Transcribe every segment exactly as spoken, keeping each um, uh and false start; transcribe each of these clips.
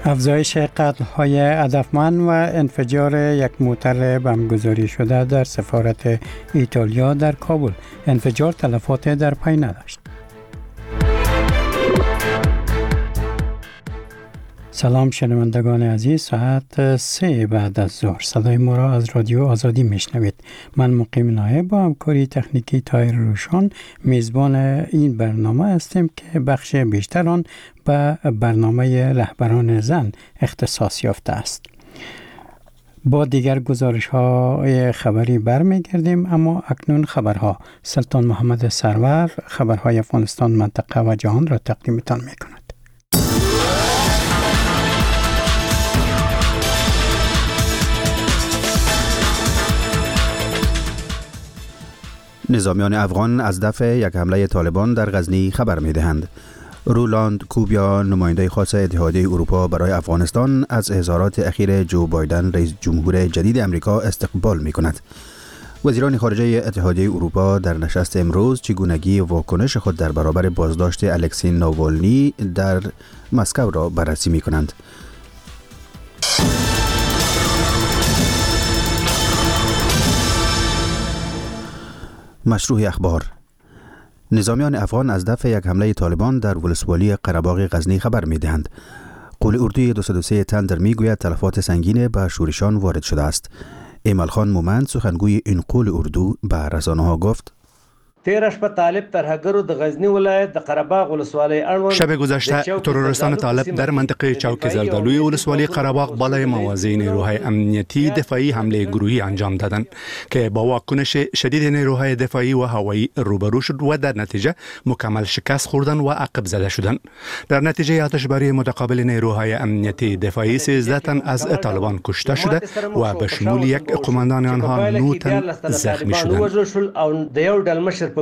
افزایش قتل‌های هدفمند و انفجار یک موتر بمبگذاری شده در سفارت ایتالیا در کابل. انفجار تلفات در پی نداشت. سلام شنوندگان عزیز، ساعت سه بعد از ظهر صدای ما را از رادیو آزادی میشنوید. من مقیم نایب با همکاری تکنیکی تایر روشان میزبان این برنامه هستیم که بخش بیشتر آن به برنامه رهبران زن اختصاص یافته است. با دیگر گزارش های خبری برمیگردیم، اما اکنون خبرها. سلطان محمد سرور خبرهای افغانستان، منطقه و جهان را تقدیمتان میکند. نظامیان افغان از دفع یک حمله طالبان در غزنی خبر می دهند. رولاند کوبیا، نماینده خاص اتحادیه اروپا برای افغانستان، از اظهارات اخیر جو بایدن رئیس جمهور جدید امریکا استقبال می کند. وزیران خارجه اتحادیه اروپا در نشست امروز چگونگی واکنش خود در برابر بازداشت الکسی ناوالنی در مسکو را بررسی می کنند. مشروع اخبار. نظامیان افغان از دفع یک حمله طالبان در ولسوالی قره‌باغ غزنی خبر می دهند. قول اردوی دویست و سه تندر می گوید تلفات سنگین به شورشان وارد شده است. ایمال خان مومند، سخنگوی این قول اردو، به رسانه ها گفت: تیرش په طالب ترهګرو د غزنی ولایت د قره‌باغ ولسوالۍ اړوند شب گذشته ترورستان طالب در منطقه چوک زردالوی ولسوالی قره‌باغ بالای موازی نیروهای امنیتی دفاعی حمله گروهی انجام دادند که با واکنش شدید نیروهای دفاعی و هوایی روبرو شد و در نتیجه مکمل شکست خوردن و عقب زده شدند. در نتیجه آتشباری متقابل نیروهای امنیتی دفاعی سیزده تن از طالبان کشته شده و به شمول یک قماندان آنها نه تن زخمی شدند.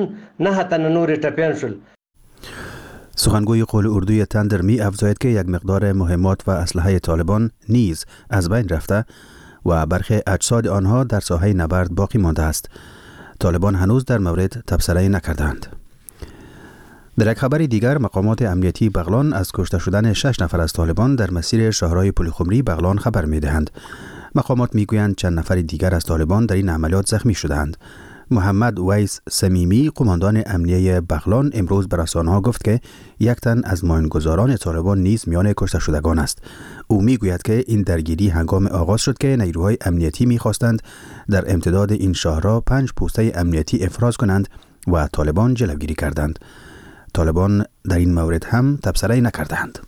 سخنگوی قول اردوی تندر می افزاید که یک مقدار مهمات و اسلحه طالبان نیز از بین رفته و برخی اجساد آنها در ساحه نبرد باقی مانده است. طالبان هنوز در مورد تبصره نکردند. در یک خبر دیگر، مقامات امنیتی بغلان از کشته شدن شش نفر از طالبان در مسیر شاهراه پلخمری بغلان خبر می دهند. مقامات می گویند چند نفر دیگر از طالبان در این عملیات زخمی شدند. محمد ویس سمیمی، قماندان امنیه بغلان، امروز به رسانه‌ها گفت که یک تن از ماینگذاران طالبان نیز میان کشته شدگان است. او میگوید که این درگیری هنگام آغاز شد که نیروهای امنیتی میخواستند در امتداد این شاهراه پنج پوسته امنیتی افراز کنند و طالبان جلوگیری کردند. طالبان در این مورد هم تبصره نکردند.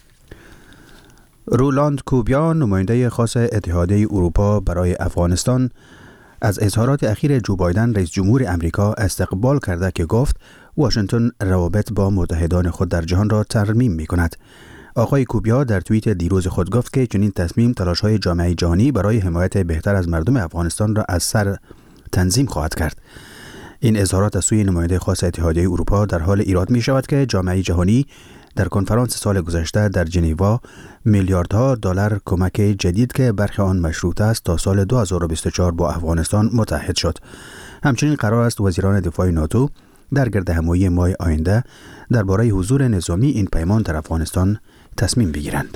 رولاند کوبیا، نماینده خاص اتحادیه اروپا برای افغانستان، از اظهارات اخیر جو بایدن رئیس جمهور امریکا استقبال کرده که گفت واشنگتن روابط با متحدان خود در جهان را ترمیم می کند. آقای کوبیا در توییت دیروز خود گفت که چنین تصمیم تلاش‌های جامعه جهانی برای حمایت بهتر از مردم افغانستان را از سر تنظیم خواهد کرد. این اظهارات از سوی نماینده خاص اتحادیه اروپا در حال ایراد می شود که جامعه جهانی در کنفرانس سال گذشته در ژنو میلیاردها دلار کمک جدید که برخی آن مشروط است تا سال دو هزار و بیست و چهار با افغانستان متحد شد. همچنین قرار است وزیران دفاع ناتو در گردهمایی ماه آینده درباره حضور نظامی این پیمان در افغانستان تصمیم بگیرند.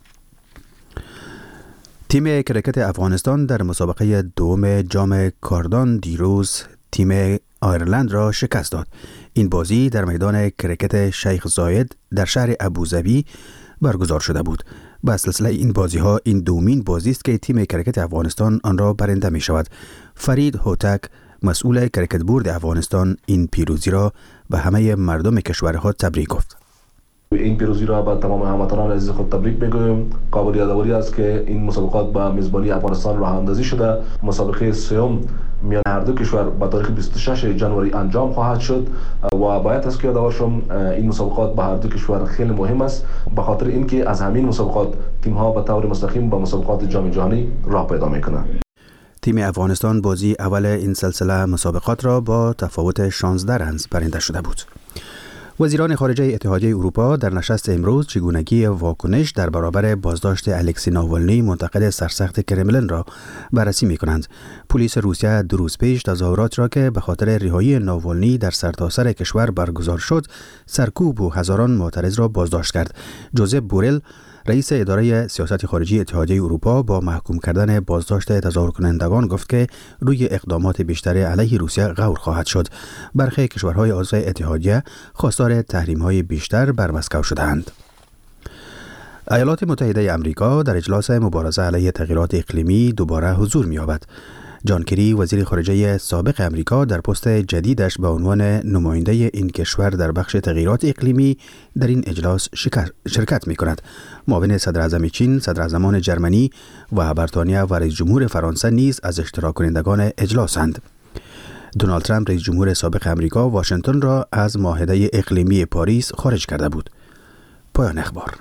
تیم کرکت افغانستان در مسابقه دوم جام کاردان دیروز تیم آیرلند را شکست داد. این بازی در میدان کرکت شیخ زاید در شهر ابوظبی برگزار شده بود. با سلسله این بازی ها این دومین بازی است که تیم کرکت افغانستان آن را برنده می شود. فرید هوتک، مسئول کرکت بورد افغانستان، این پیروزی را به همه مردم کشورها تبریک گفت. این پیروزی را به تمام هموطنان عزیز خود تبریک میگویم. قابل یادآوری است که این مسابقات با میزبانی افغانستان راه اندازی شده. مسابقه سوم میان هر دو کشور به تاریخ بیست و شش ژانویه انجام خواهد شد و باید است که یادآور شم این مسابقات به هر دو کشور خیلی مهم است، به خاطر اینکه از همین مسابقات تیم ها به طور مستقیم به مسابقات جام جهانی راه پیدا میکنند. تیم افغانستان بازی اول این سلسله مسابقات را با تفاوت شانزده رنز برنده شده بود. وزیران خارجه اتحادیه اروپا در نشست امروز چگونگی واکنش در برابر بازداشت الکسی ناوالنی منتقد سرسخت کرملین را بررسی می کنند. پلیس روسیه دو روز پیش تظاهرات را که به خاطر رهایی ناوالنی در سرتاسر کشور برگزار شد سرکوب و هزاران معترض را بازداشت کرد. جوزپ بورل، رئیس اداره سیاست خارجی اتحادیه اروپا با محکوم کردن بازداشت تظاهر کنندگان گفت که روی اقدامات بیشتر علیه روسیه غور خواهد شد. برخی کشورهای عضو اتحادیه خواستار تحریم‌های بیشتر بر مسکو شدند. ایالات متحده آمریکا در اجلاس مبارزه علیه تغییرات اقلیمی دوباره حضور می‌یابد. جان کری وزیر خارجه سابق امریکا در پست جدیدش به عنوان نماینده این کشور در بخش تغییرات اقلیمی در این اجلاس شرکت می کند. معاون صدر اعظم چین، صدر اعظمان جرمنی و بریتانیا و رئیس جمهور فرانسه نیز از اشتراک کنندگان اجلاسند. دونالد ترامپ رئیس جمهور سابق امریکا واشنگتن را از معاهده اقلیمی پاریس خارج کرده بود. پایان اخبار.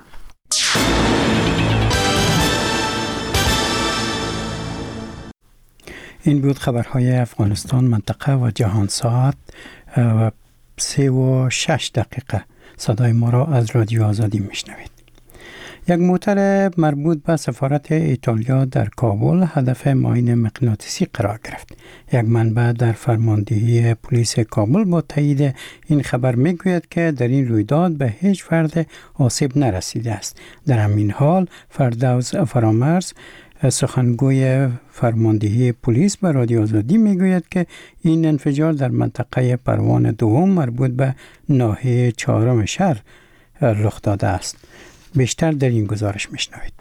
این بود خبرهای افغانستان، منطقه و جهان. ساعت و سه و شش دقیقه صدای ما را از رادیو آزادی میشنوید. یک موتر مربوط به سفارت ایتالیا در کابل هدف ماین مغناطیسی قرار گرفت. یک منبع در فرماندهی پلیس کابل با تایید این خبر میگوید که در این رویداد به هیچ فرد آسیب نرسیده است. در همین حال فردوس فرامرز سخنگوی فرماندهی پلیس به رادیو آزادی میگوید که این انفجار در منطقه پروان دوم مربوط به ناحیه چهارم شهر رخ داده است. بیشتر در این گزارش میشنوید.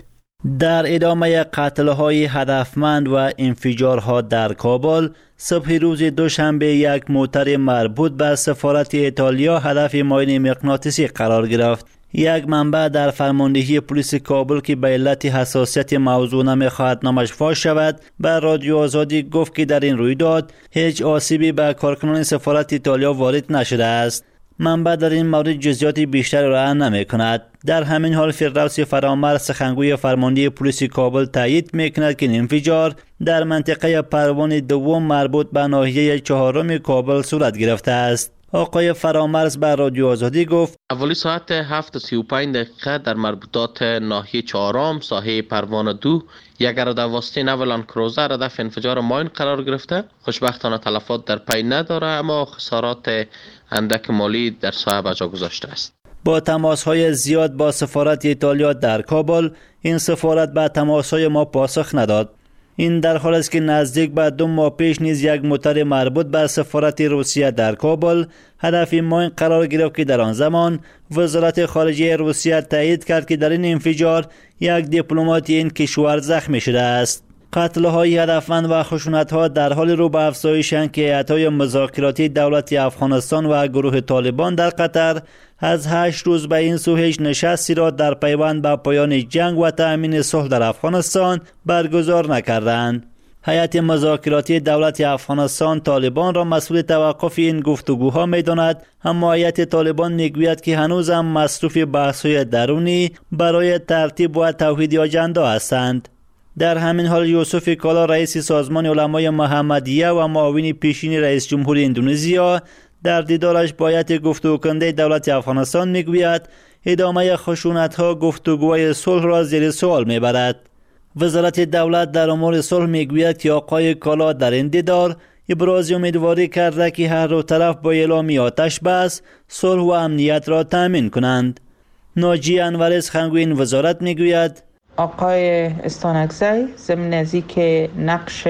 در ادامه قتل‌های هدفمند و انفجارها در کابل، صبح روز دوشنبه یک موتر مربوط به سفارت ایتالیا هدف ماین مغناطیسی قرار گرفت. یک منبع در فرماندهی پلیس کابل که به علت حساسیت موضوع نمیخواهد نامش فاش شود به رادیو آزادی گفت که در این رویداد هیچ آسیبی به کارکنان سفارت ایتالیا وارد نشده است. منبع در این مورد جزئیات بیشتر را نمی کند. در همین حال فردوس فرامرز سخنگوی فرماندهی پلیس کابل تایید می کند که این انفجار در منطقه پروان دوم مربوط به ناحیه چهارم کابل صورت گرفته است. آقای فرامرز به رادیو آزادی گفت اولی ساعت هفت و سی و پنج دقیقه در مربوطات ناحیه چهارم ساحه پروان دو یک ارادواسطه نو لند کروزر هدف انفجار ماین قرار گرفته. خوشبختانه تلفات در پی نداره اما خسارات اندک مالی در ساحه به جا گذاشته است. با تماس‌های زیاد با سفارت ایتالیا در کابل، این سفارت به تماس‌های ما پاسخ نداد. این در حالی است که نزدیک به دو ماه پیش نیز یک موتر مربوط به سفارت روسیه در کابل هدف ماین قرار گرفت که در آن زمان وزارت خارجه روسیه تایید کرد که در این انفجار یک دیپلمات این کشور زخمی شده است. قتل‌های هدفمند و خشونت‌ها در حال رو به افزایشند که هیئت‌های مذاکراتی دولت افغانستان و گروه طالبان در قطر از هشت روز به این سو هیچ نشستی را در پیوند به پایان جنگ و تأمین صلح در افغانستان برگزار نکردند. هیئت مذاکراتی دولت افغانستان طالبان را مسئول توقف این گفتگوها می‌داند، اما هیئت طالبان میگوید که هنوز هم مصروف بحث‌های درونی برای ترتیب و توحید آجندا هستند. در همین حال یوسف کالا رئیس سازمان علمای محمدیه و معاون پیشین رئیس جمهور اندونزیا در دیدارش با هیئت گفتگوکننده دولت افغانستان میگوید ادامه خشونت‌ها گفتگوهای صلح را زیر سوال میبرد. وزارت دولت در امور صلح میگوید که آقای کالا در این دیدار ابراز امیدواری کرده که هر دو طرف با اعلام آتش بس صلح و امنیت را تامین کنند. ناجی انور سخنگوی این وزارت میگوید آقای استانکزی ضمن ازی که نقش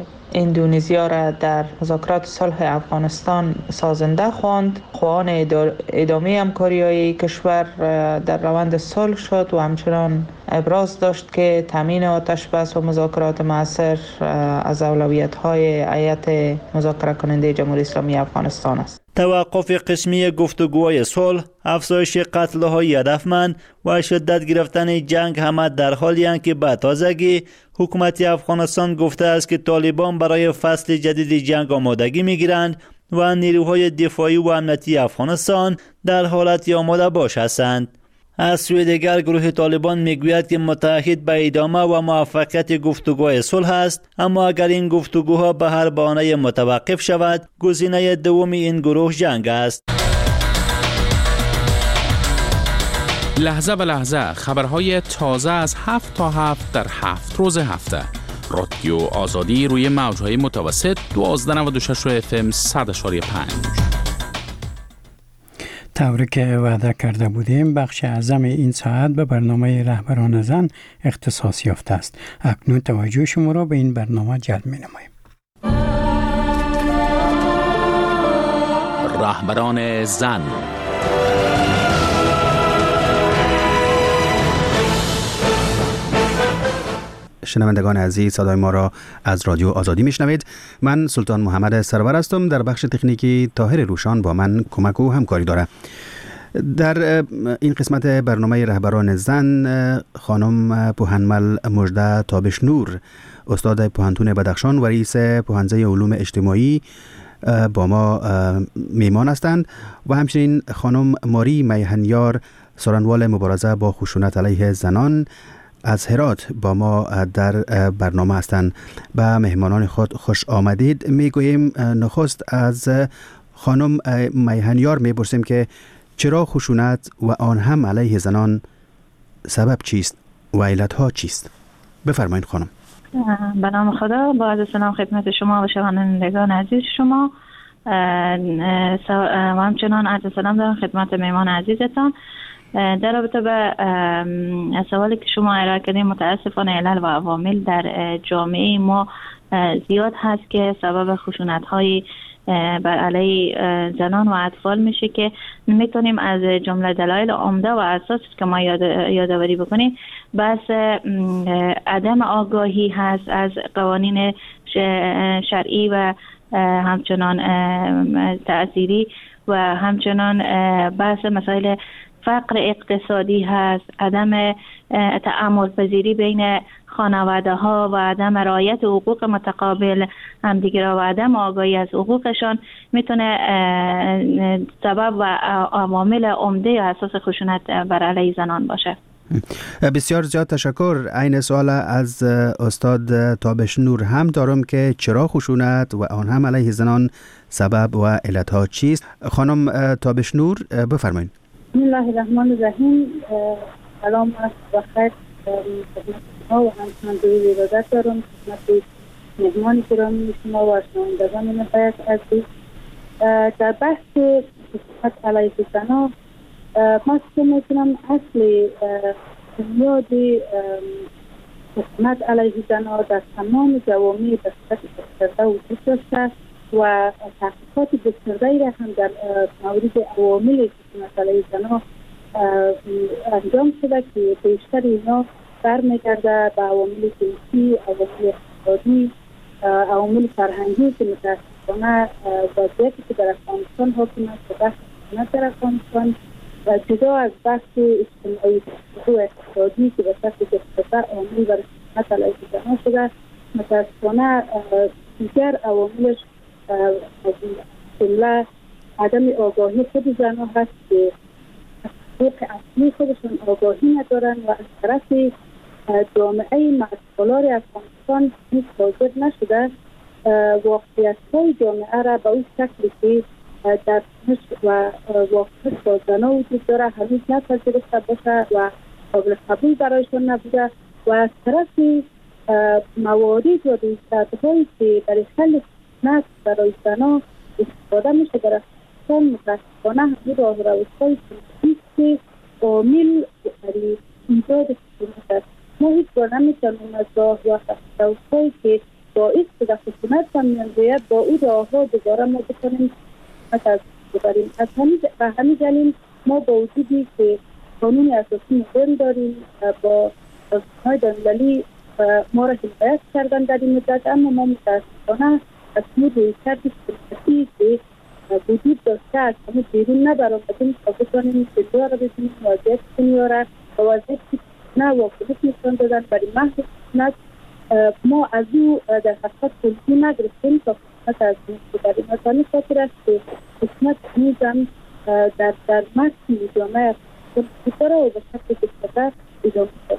اندونزیا را در مذاکرات صلح افغانستان سازنده خواند، خواهان ادامه همکاری‌های کشور در روند صلح شد و همچنان ابراز داشت که تامین آتش بس و مذاکرات مؤثر از اولویت‌های هیئت مذاکره کننده جمهوری اسلامی افغانستان است. توقف قسمی گفتگوهای صلح، افزایش قتل‌های هدفمند و شدت گرفتن جنگ همه در حالی اند که به تازگی حکومت افغانستان گفته است که طالبان برای فصل جدید جنگ آمادگی می‌گیرند و نیروهای دفاعی و امنیتی افغانستان در حالت آماده باش هستند. از سوی دیگر گروه طالبان میگوید که متعهد به ادامه و موفقیت گفتگوهای صلح است، اما اگر این گفتگوها به هر بهانه متوقف شود، گزینه دوم این گروه جنگ است. لحظه به لحظه خبرهای تازه از هفت تا هفت در هفت روز هفته. رادیو آزادی روی موجهای متوسط دوازده نود و شش اف ام صد و پنج. طوری که وعده کرده بودیم بخش اعظم این ساعت به برنامه رهبران زن اختصاص یافته است. اکنون توجه شما را به این برنامه جلب می نماییم. رهبران زن. شنوندگان عزیز، صدای ما را از رادیو آزادی میشنوید. من سلطان محمد سرور هستم. در بخش تکنیکی طاهر روشان با من کمک و همکاری داره. در این قسمت برنامه رهبران زن خانم پوهنمل مژده تابشنور، استاد پوهنتون بدخشان و رئیس پوهنځی علوم اجتماعی با ما میمان هستند و همچنین خانم ماری میهنیار، سرانوال مبارزه با خشونت علیه زنان از هرات با ما در برنامه هستند. به مهمانان خود خوش آمدید میگوییم. نخست از خانم میهنیار میپرسیم که چرا خشونت و آن هم علیه زنان سبب چیست و علتها چیست؟ بفرمایید خانم. به نام خدا، با عرض سلام خدمت شما و شنوندگان عزیز شما و همچنان عرض سلام دارم خدمت مهمان عزیزتان. در رابطه به سوالی که شما ارائه کردین، متاسفانه علل و عوامل در جامعه ما زیاد هست که سبب خشونت های بر علیه زنان و اطفال میشه که میتونیم از جمله دلایل عمده و اساسی که ما یاد یادآوری بکنیم بس عدم آگاهی هست از قوانین شرعی و همچنان تأثیری و همچنان بحث مسائل فقر اقتصادی هست، عدم تعامل پذیری بین خانواده ها و عدم رعایت حقوق متقابل همدیگر و عدم آگاهی از حقوقشان میتونه سبب و عوامل عمده اساس خشونت بر علیه زنان باشه. بسیار زیاد تشکر. عین سوال از استاد تابشنور هم دارم که چرا خشونت و آن هم علیه زنان سبب و علتها چیست؟ خانم تابشنور بفرمایید. بسم الله الرحمن الرحیم. سلام و خیر خدمت شما و همچنان درود ارادت دارم خدمت مهمان گرامی شما و شنوندگان نهایت عزیز. در بحث خشونت علیه زنان ما که میتونم اصل بنیاد خشونت علیه زنان در تمام جوامع به صورت گسترده وجود داشته و تحقیقات گسترده‌ای را هم در مورد عوامل خشونت علیه زنان انجام شده که بیشتر اینا برمیگرده به عوامل جنسی، عوامل اقتصادی، عوامل فرهنگی که متاسفانه وضعیتی که در افغانستان حاکم است و بحث خشونت در افغانستان جدا از بحث اجتماعی و اقتصادی که به شکل گسترده عامل برای خشونت علیه زنان شده، متاسفانه دیگر عواملش جمله عدم آگاهی خود زنان هست که حقوق اصلی خودشون آگاهی ندارن و از طرف جامعه مسئولار افغانستان هیچ حاضر نشده واقعیت های جامعه را به اون شکلی که در تنش و واقعیت با زنان وجود داره هنوز نپذیرفته باشه و قابل قبول برایشان نبوده و از طرف موارد و رویکردهایی که برای حل خشونت برای زنان استفاده میشه در افغانستان متاسفانه همین راه روش‌های سیاسی که عامل برای ایجاد خشونت است. ما هیچ بار نمیتونیم از راه و روش‌هایی که باعث شده خشونت و میانجویت با او راهها دوباره ما بتونیم خشونت از ببریم. از همین دلیل ما با وجودی که قانون اساسی مدرن داریم با سازمان‌های بین‌المللی ما را حمایت کردن در این مدت، اما ما متاسفانه از اون رویکرد سیاسی که وجود داشته از همه بیرون نبرآمدیم تا بتوانیم دنیا را ببینیم، وضعیت دنیا را و وضعیت که نه واکنش نشان دادن برای محض خشونت ما از او در حقیقت توضیح نگرفتیم تا خشونت از این ببریم. از همین خاطر است که خشونت هنوزم در در متن جامعه وجود داره و به شکل گسترده ادامه دارد.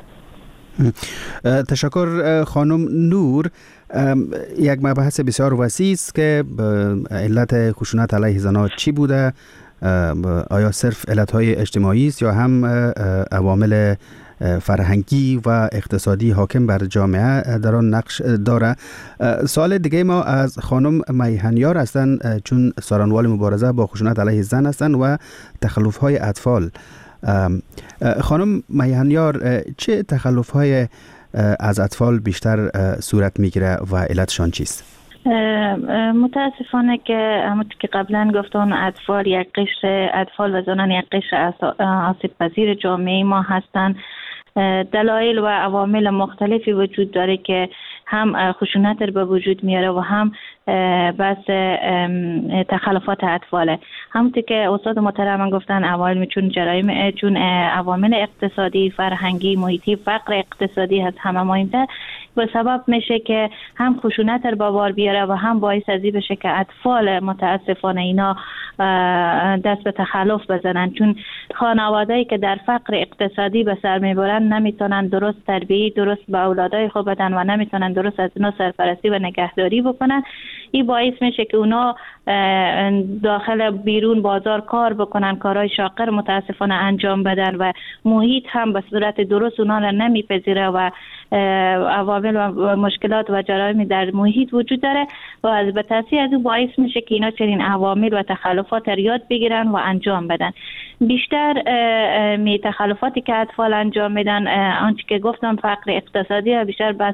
تشکر خانم نور. یک مبحث بسیار وسیع است که علت خشونت علیه زنان چی بوده؟ آیا صرف علتهای اجتماعی است یا هم عوامل فرهنگی و اقتصادی حاکم بر جامعه در آن نقش داره. سوال دیگه ما از خانم میهنیار هستند، چون سارنوال مبارزه با خشونت علیه زن هستند و تخلف‌های اطفال. خانم میهنیار، چه تخلف‌های از اطفال بیشتر صورت میگیره و علتشان چیست؟ متاسفانه که همونطور که قبلا گفتم اطفال یک قشر اطفال و زنان یک قشر آسیب پذیر جامعه ما هستند. دلایل و عوامل مختلفی وجود داره که هم خشونت رو به وجود میاره و هم بس تخلفات اطفاله. همونطور که استاد محترم گفتن عوامل چون جرایم چون عوامل اقتصادی، فرهنگی، محیطی، فقر اقتصادی هست همه مهمتر به سبب میشه که هم خشونت رو به بار بیاره و هم باعث ازی بشه که اطفال متاسفانه اینا دست به تخلف بزنن، چون خانواده‌ای که در فقر اقتصادی به سر میبرن نمیتونن درست تربیت درست به اولادای خود بدن و نمیتونن درست از اینا سرپرستی و نگهداری بکنن. این باعث میشه که اونا داخل بیرون بازار کار بکنن، کارهای شاقر متاسفانه انجام بدن و محیط هم به صورت درست اونا را نمیپذیره و عوامل و مشکلات و جرایم در محیط وجود داره و از به تاثیر از او باعث میشه که اینا چنین عوامل و تخلفات را یاد بگیرن و انجام بدن. بیشتر می تخلفاتی که اطفال انجام میدن آنچه که گفتم فقر اقتصادی و بیشتر بحث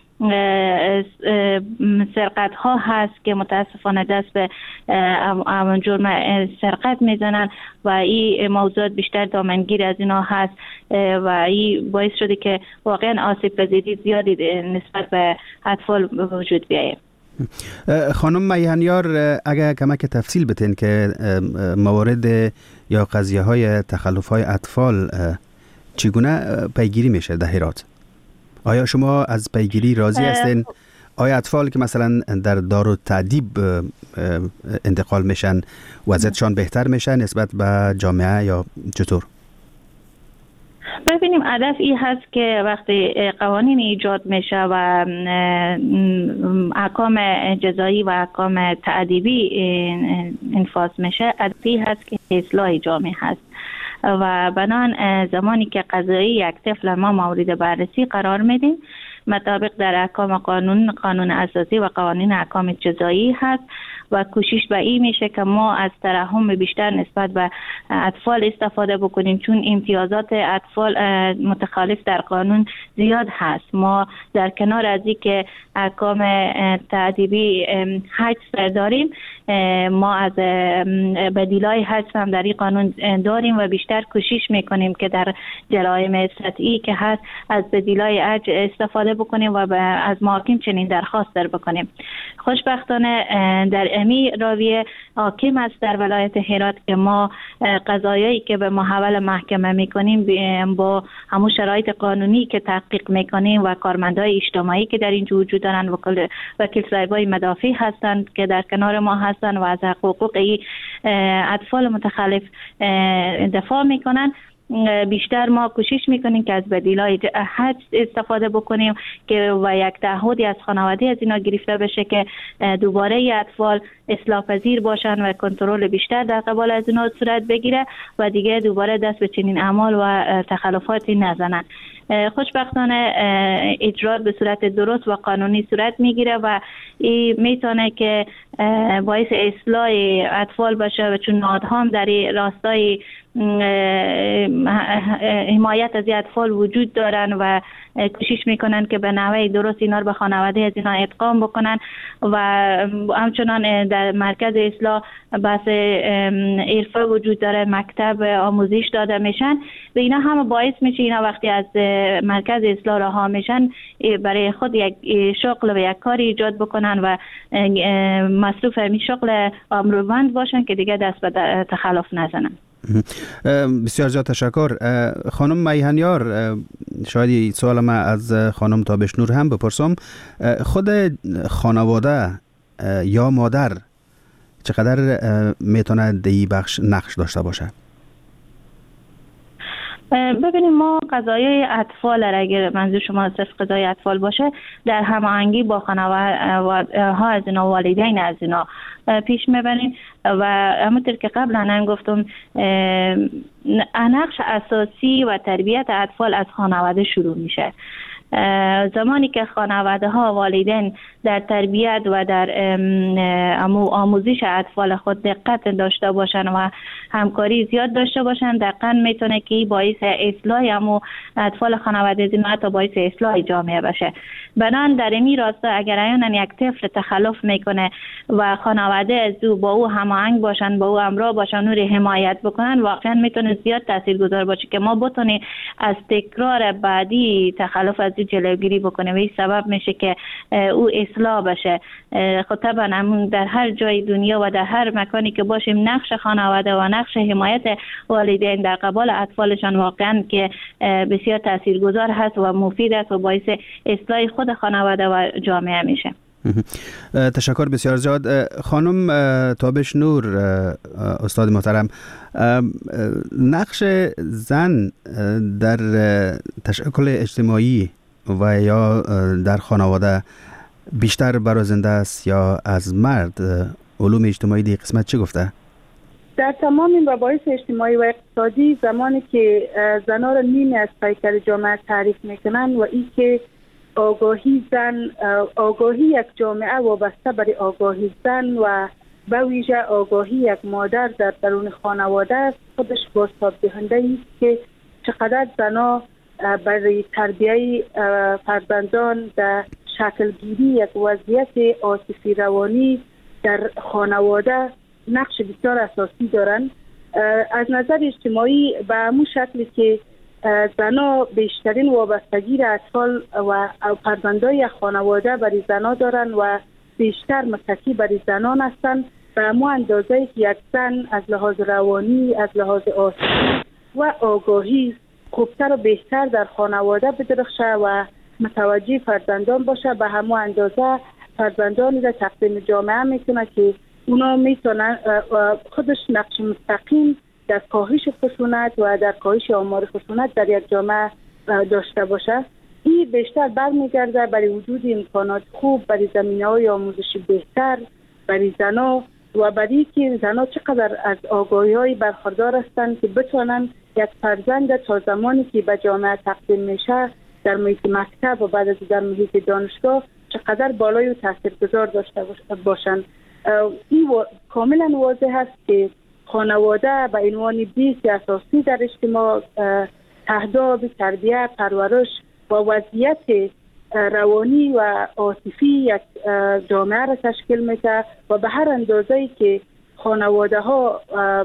سرقت ها هست که متاسفانه دست به جرم سرقت میزنن و این موضوعات بیشتر دامنگیر از اینا هست و این باعث شده که واقعا آسیب پذیری زیادی نسبت به اطفال وجود بیاید. خانم میهنیار، اگر کمک تفصیل بتین که موارد یا قضیه های تخلف های اطفال چگونه پیگیری میشه در هرات؟ آیا شما از پیگیری راضی هستین؟ آیا اطفال که مثلا در دارالتعدیب انتقال میشن وضعیتشان بهتر میشه نسبت به جامعه یا چطور؟ ببینیم هدف این هست که وقتی قوانین ایجاد میشه و احکام جزایی و احکام تعذیبی انفاذ میشه، هدف این هست که اصلاح جامعه هست و بنان زمانی که قضایی یک طفل ما مورد بررسی قرار میدیم مطابق در احکام قانون قانون اساسی و قوانین احکام جزایی هست و کوشش به این میشه که ما از ترحم بیشتر نسبت به اطفال استفاده بکنیم، چون امتیازات اطفال متخالف در قانون زیاد هست. ما در کنار از این که احکام تعذیبی حجز داریم، ما از بدیلای حجز هم در این قانون داریم و بیشتر کوشش میکنیم که در جرایم سطحی که هست از بدیلای حجز استفاده بکنیم و از محاکم چنین درخواست در بکنیم. خوشبختانه در امی راویه حاکم است در ولایت هرات که ما قضایایی که به محول محکمه میکنیم با همون شرایط قانونی که تحقیق میکنیم و کارمندای اجتماعی که در اینجا وجود دارند و وکیل صاحبای مدافع هستند که در کنار ما هستند و از حقوق اطفال متخلف دفاع میکنند، بیشتر ما کوشش میکنیم که از بدیلای حجز استفاده بکنیم که و یک تعهدی از خانواده از اینا گرفته بشه که دوباره اطفال اصلاح پذیر باشن و کنترل بیشتر در قبال از اینا صورت بگیره و دیگه دوباره دست به چنین اعمال و تخلفاتی نزنن. خوشبختانه اجرات به صورت درست و قانونی صورت میگیره و این میتونه که باعث اصلاح اطفال باشه و چون نهادها هم در راستای حمایت از اطفال وجود دارن و کوشش میکنن که به نحوه درست اینا رو به خانواده از اینا ادغام بکنن و همچنان در مرکز اصلاح بحث عرفه وجود داره، مکتب آموزش داده میشن و اینا هم باعث میشه اینا وقتی از مرکز اصلاح رها میشن برای خود یک شغل و یک کاری ایجاد بکنن و مصروف همین شغل امروزمند باشن که دیگه دست به تخلف نزنن. بسیار زیاد تشکر. خانم میهنیار، شاید سوال ما از خانم تابشنور هم بپرسم، خود خانواده یا مادر چقدر میتونه دی بخش نقش داشته باشه؟ ببینیم ما قضایای اطفال اگر منظور شما صرف قضای اطفال باشه در هماهنگی با خانواده ها از اینا والدین از اینا پیش میبریم و همونطور که قبلا هم گفتم نقش اساسی و تربیت اطفال از خانواده شروع میشه. زمانی که خانواده ها والدین در تربیت و در آموزش اطفال خود دقت داشته باشن و همکاری زیاد داشته باشن دقیقاً میتونه که باعث اصلاح امو اطفال خانواده زینا حتی باعث اصلاح جامعه بشه. بنان در این راستا اگر ایان یک طفل تخلف میکنه و خانواده از او با او هماهنگ باشن با او همراه باشن او حمایت بکنن واقعا میتونه زیاد تاثیرگذار باشه که ما بتونیم از تکرار بعدی تخلف از جلوگیری بکنه و این سبب میشه که او اصلاح بشه. خب طبعا در هر جای دنیا و در هر مکانی که باشیم نقش خانواده و نقش حمایت والدین در قبال اطفالشان واقعا که بسیار تاثیرگذار هست و مفید است و باعث اصلاح خود خانواده و جامعه میشه. تشکر بسیار زیاد. خانم تابش نور، استاد محترم، نقش زن در تشکل اجتماعی و یا در خانواده بیشتر برازنده است یا از مرد؟ علوم اجتماعی دی قسمت چی گفته؟ در تمام این مباحث اجتماعی و اقتصادی زمانی که زنان را نیمی از پیکر جامعه تعریف میکنن و این که آگاهی زن، آگاهی یک جامعه وابسته بر آگاهی زن و به ویژه آگاهی یک مادر در درون خانواده است، خودش بازتاب دهنده است که چقدر زنها برای تربیه فرزندان در شکلگیری یک وضعیت عاطفی روانی در خانواده نقش بسیار اساسی دارند. از نظر اجتماعی به همون شکلی که زنها بیشترین وابستگی را اطفال و فرزندای خانواده برای زنها دارند و بیشتر متکی برای زنان هستند، به همون اندازه که یک زن از لحاظ روانی، از لحاظ عاطفی و آگاهی خوبتر و بهتر در خانواده بدرخشه و متوجه فرزندان باشه، به همون اندازه فرزندانی را تقدیم جامعه میکنه که اونا میتونن خودش نقش مستقیم در کاهش خشونت و در کاهش آمار خشونت در یک جامعه داشته باشه. این بیشتر برمیگرده برای وجود امکانات خوب، برای زمینه‌های آموزشی بهتر برای زنها و برای که زنها چقدر از آگاهی‌های برخوردار هستند که بتونن یک فرزند تا زمانی که به جامعه تقدیم میشه در محیط مکتب و بعد از در محیط دانشگاه چقدر بالای و تاثیرگذار داشته باشند. این کاملا واضح است که خانواده به عنوان بیس اساسی در اجتماع تهداب، تربیت، پرورش و وضعیت روانی و عاطفی یک جامعه را تشکیل میده و به هر اندازه‌ای که خانواده ها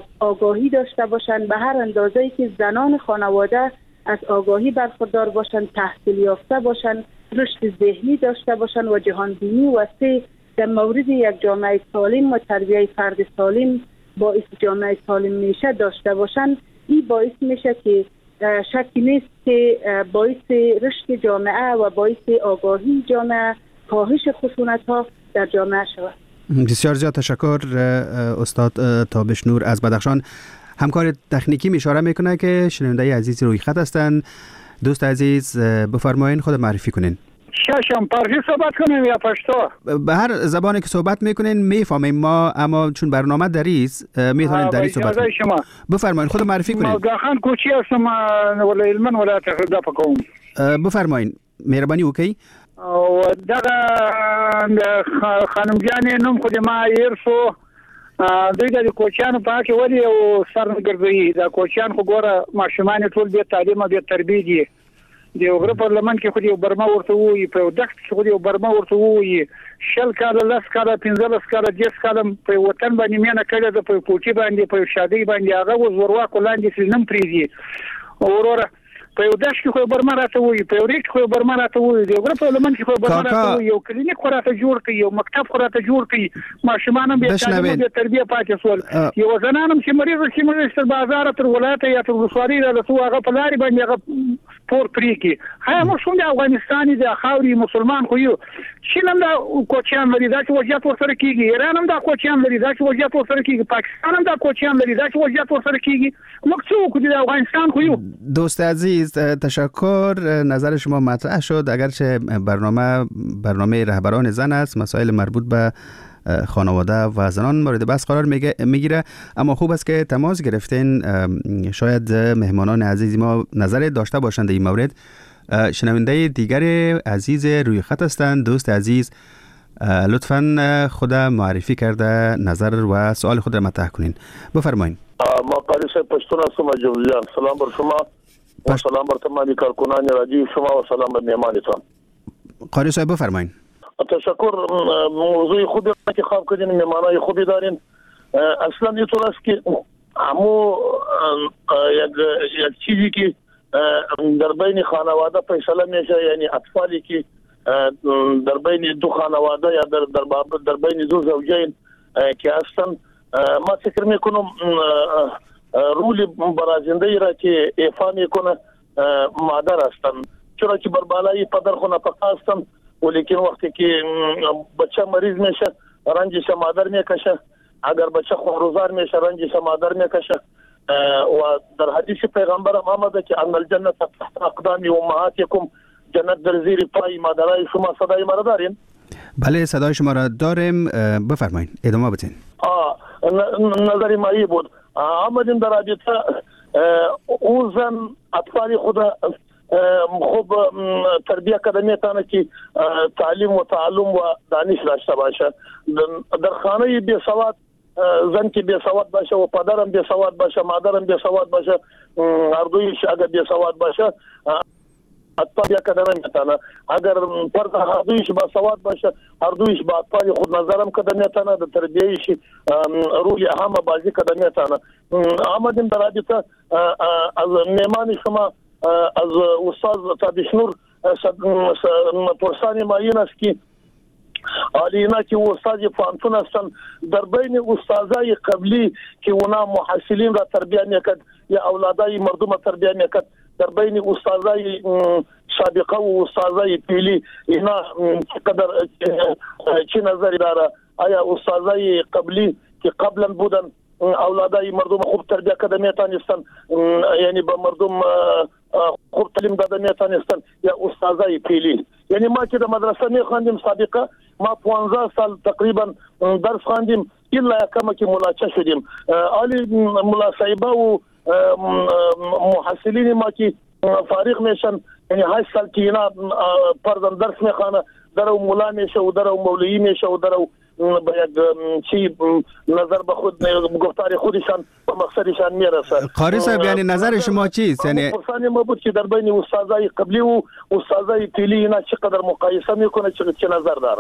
آگاهی داشته باشند، به هر اندازه‌ای که زنان خانواده از آگاهی برخوردار باشند، تحصیل یافته باشند، رشد ذهنی داشته باشند و جهانبینی وسیع در مورد یک جامعه سالم و تربیت فرد سالم باعث جامعه سالم میشه داشته باشند، این باعث میشه که شکی نیست که باعث رشد جامعه و باعث آگاهی جامعه، کاهش خشونت ها در جامعه شود. بسیار زیاد تشکر استاد تابش نور از بدخشان. همکار تکنیکی اشاره میکنه که شنونده عزیز روی خط هستند. دوست عزیز بفرمایید خود معرفی کنین. ششم پارسی صحبت کنیم یا پشتو؟ به هر زبانی که صحبت میکنین میفهمیم ما، اما چون برنامه دریست میتونین دری صحبت کنین. بفرمایید خود معرفی کنین. مولگا خان کوچی هستم ولا علمان ولا تخدا پکوم. بفرمایید مهربانی وکي. او دغه خانم جان نوم خو ما يرسو دوی د کوچانو پاکه ولي او سر ګرځي دا کوچان خو ګوره ماشومان ټول به تعلیم به تربیه دي دی وګړه پارلمان کې خو دی برما ورته وي په دښت کې خو دی برما ورته وي شل کاله لاس کاله پنځلس کاله دیس کاله په وطن باندې مینه کړې ده په کوټي باندې په شادي باندې هغه وزوروا کولاندې سلنم پریزي اوروره په یو داش کې خو برما راته وي په یو ریټ خو برما راته وي یو ګروپ پارلمان کې خو برما راته وي یو کلینیک خو راته جوړ کړي یو مکتب خو راته جوړ کړي ماشومان هم به تعلیم او تربیه پاتې سول یو زنان هم چې مریض چې مریض تر بازار تر ولایت یا تر ولسوالۍ راځي هغه په لارې باندې هغه پور پرې کې هغه مو څنګه افغانستان د خاوري مسلمان خو یو چې نن دا کوچیان لري دا چې وضعیت ورسره کیږي ایران هم دا کوچیان لري دا چې وضعیت ورسره کیږي پاکستان هم دا کوچیان لري دا چې وضعیت ورسره کیږي موږ څوک د افغانستان خو یو. دوست عزیز تشکر، نظر شما مطرح شد. اگرچه برنامه برنامه رهبران زن است، مسائل مربوط به خانواده و زنان مورد بحث قرار میگیره، اما خوب است که تماس گرفتین. شاید مهمانان عزیز ما نظر داشته باشند این مورد. شنونده دیگر عزیز روی خط هستند. دوست عزیز لطفاً خود معرفی کرده نظر و سوال خود را مطرح کنین. بفرمایید. ما قاری صاحب پشتون هستم از جوزجان. سلام بر شما و سلام بر تمامی کارکنان رادیو شما و سلام بر مهمانتان. قاری صاحب بفرمایید. تشکر. موضوع خوبی که خواب کردین، مهمانای خوبی دارین. اصلا اینطور است که همو یک یک چیزی که در بین خانواده فیصله میشه، یعنی اطفالی که در بین دو خانواده یا در در, در بین دو زوجین که هستن، ما فکر میکنم رول برازنده ای را که ایفا میکنه مادر هستن، چرا که بر بالای پدر خو نفقه هستن، ولیکن وقتی که بچه مریض میشه رنجش مادر میکشه، اگر بچه خونروزار میشه رنجش مادر میکشه. و در حدیث پیغمبر هم آمده که ان الجنت تحت اقدام امهاتکم، جنت در زیر پای مادرای شما. صدای ما را دارین؟ بله صدای شما را داریم، بفرمایید ادامه بدین. آه نظری مایی بود. آمدیم در رابطه او زن اطفال خود خوب تربیه کده میتونه که تعلیم و تعلم و دانش داشته باشه. در خانه بی سواد زن که بی سواد باشه و پدرم بی سواد باشه مادرم بی سواد باشه، هر دویش اگر بی سواد باشه اطفال یا کده نمیتونه. اگر فرد هر دویش با سواد باشه هر دویش با اطفال خود نظرم کده میتونه، در تربیهش رولی اهم بازی کده میتونه. آمدیم در رابطه از مهمان شما از استاد تابشنور پرسانی ما این است که آلینا که استاد فانتون هستن، در بین استادای قبلی که اونا محصلین را تربیه میکرد یا اولادای مردم را تربیه میکرد، در بین استادای سابقه و استادای پیلی اینا چقدر چی نظری داره؟ آیا استادای قبلی که قبلا بودن اولادای مردم خوب تربیه کده میتونستن، یعنی به مردم خوب تعلیم داده میتونستن، یا استادای پیلی؟ یعنی ما که در مدرسه میخواندیم سابقه، ما پانزده سال تقریبا درس خواندیم الا کما که ملاچه شدیم. علی ملا صاحبه و محصلین ما که فارغ میشن، یعنی هشت سال که اینا پردن درس میخوانه، درو مولا میشه و درو مولوی میشه و درو به یک چی نظر به خود گفتار خودشان به مقصدشان میرسه. قاری صاحب یعنی نظر شما چیست؟ یعنی پرسانی ما بود که در بین استادای قبلی و استادای پیلی اینا چقدر مقایسه میکنه، چه نظر داره؟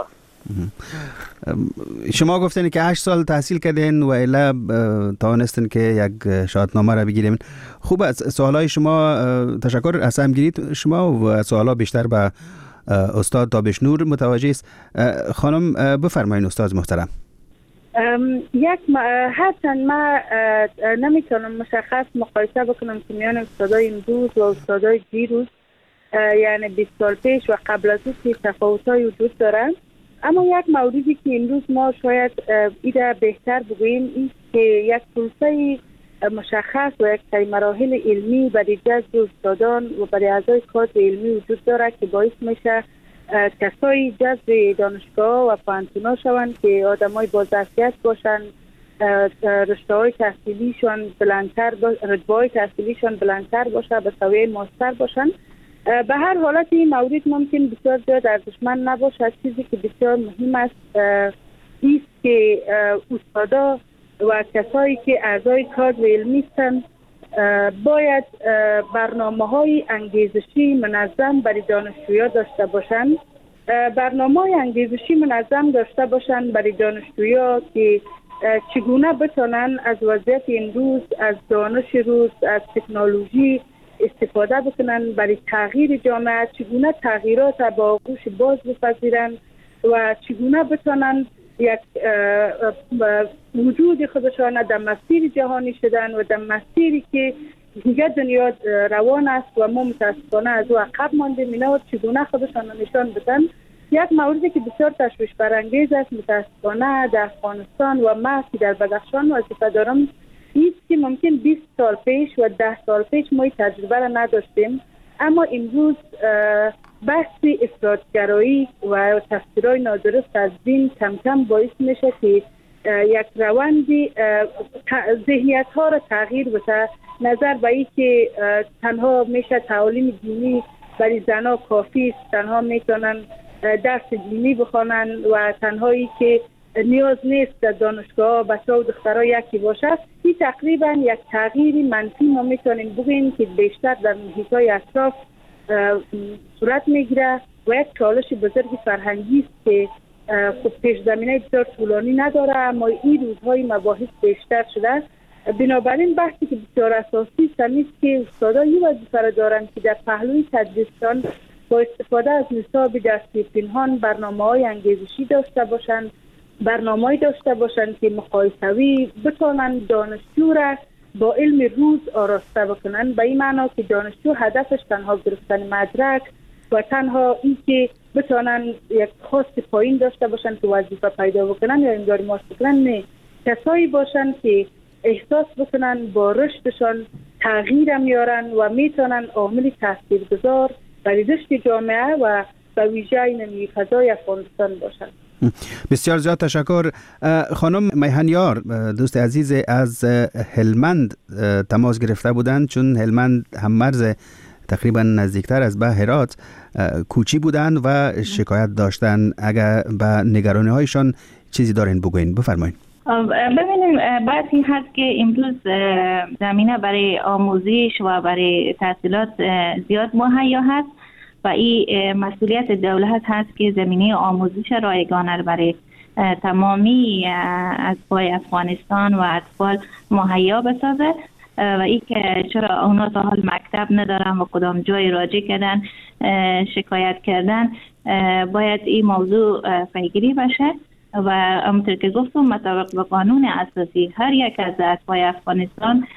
شما گفتین که هشت سال تحصیل کردین و الا توانستین که یک شهادتنامه را بگیریم. خوب است. سوالای شما تشکر از همگیرید شما و سوالا بیشتر به استاد تابشنور متوجه است. خانم بفرمایید استاد محترم. یک هرچند ما نمیتونم مشخص مقایسه بکنم که میان استادای امروز و استادای دیروز، یعنی بیست سال پیش و قبل از او تفاوت‌های وجود دارند، اما یک موردی که امروز ما شاید ایده بهتر بگوییم این که یک پروسه مشخص و یک سری مراحل علمی برای جذب استادان و برای اعضای کادر علمی وجود داره که باعث میشه کسایی جذب دانشگاه و پانتونا شوند که آدمای با ظرفیت باشن، رشته‌های تحصیلیشان بلندتر باشه، رتبه‌های تحصیلیشان بلندتر باشه، به سویه ماستر باشن. به هر حالت این مورد ممکن بسیار زیاد ارزشمند نباشه. چیزی که بسیار مهم است است که استادا و کسایی که اعضای کادر علمی هستند باید برنامه‌های انگیزشی منظم برای دانشجویان داشته باشند. برنامه‌های انگیزشی منظم داشته باشند برای دانشجویان که چگونه بتونن از وضعیت امروز، از دانش روز، از تکنولوژی استفاده بکنن برای تغییر جامعه، چگونه تغییرات با آغوش باز بپذیرند و چگونه بتونن یک وجود خودشان در مسیر جهانی شدن و در مسیری که دیگه دنیا روان است و ما متاسفانه از او عقب ماندیم، اینا چگونه خودشان نشان بدن. یک موردی که بسیار تشویش برانگیز است متاسفانه در افغانستان و ما که در بدخشان وظیفه دارم است که ممکن بیست سال پیش و ده سال پیش ما این تجربه را نداشتیم، اما امروز بحث افراطگرایی و تفسیرهای نادرست از دین کم کم باعث میشه که یک روندی ذهنیت ها را تغییر بده. نظر به این که تنها میشه تعالیم دینی برای زنها کافی است، تنها میتونن درس دینی بخوانن و تنهایی که نیاز نیست در دانشگاه بچه و دخترها یکی باشد، این تقریبا یک تغییر منفی ما میتونیم بگیم که بیشتر در محیط های اطراف صورت میگیره و یک چالش بزرگی فرهنگی است که خب پیش زمینه بسیار طولانی نداره، اما این روزهای مباحث بیشتر شده. بنابراین بحثی که بسیار اساسی است که استادا این وظیفه را دارند که در پهلوی تدریسشان با استفاده از نصاب درسی پنهان برنامه‌های انگیزشی داشته باشند، برنامه‌ای داشته باشند که مقایسوی بتوانند دانشجو را با علم روز آراسته بکنند، به این معنا که دانشجو هدفش تنها گرفتن مدرک و تنها این که بتوانند یک خواست پایین داشته باشند که وظیفه پیدا بکنن یا امداری ماست بکنن، نه، کسایی باشند که احساس بکنن با رشدشان تغییر میارن و میتونن عامل تاثیرگذار برای رشد جامعه و به ویژه این فضای افغانستان باشند. بسیار زیاد تشکر. خانم میهنیار، دوست عزیز از هلمند تماس گرفته بودند، چون هلمند هم مرز تقریبا نزدیکتر از به هرات کوچی بودند و شکایت داشتن. اگر به نگرانی هایشان چیزی دارین بگوین، بفرمایید. ببینیم بعد این هست که امروز زمینه برای آموزش و برای تحصیلات زیاد مهیا هست و این مسئولیت دولت هست که زمینه آموزش رایگانه برای تمامی اطفال افغانستان و اطفال مهیا بسازه و این که چرا اونا تا حال مکتب ندارن و کدام جای راجع کردن شکایت کردن، باید این موضوع پیگیری بشه و همونطور که گفتم مطابق به قانون اساسی هر یک از اطفال افغانستان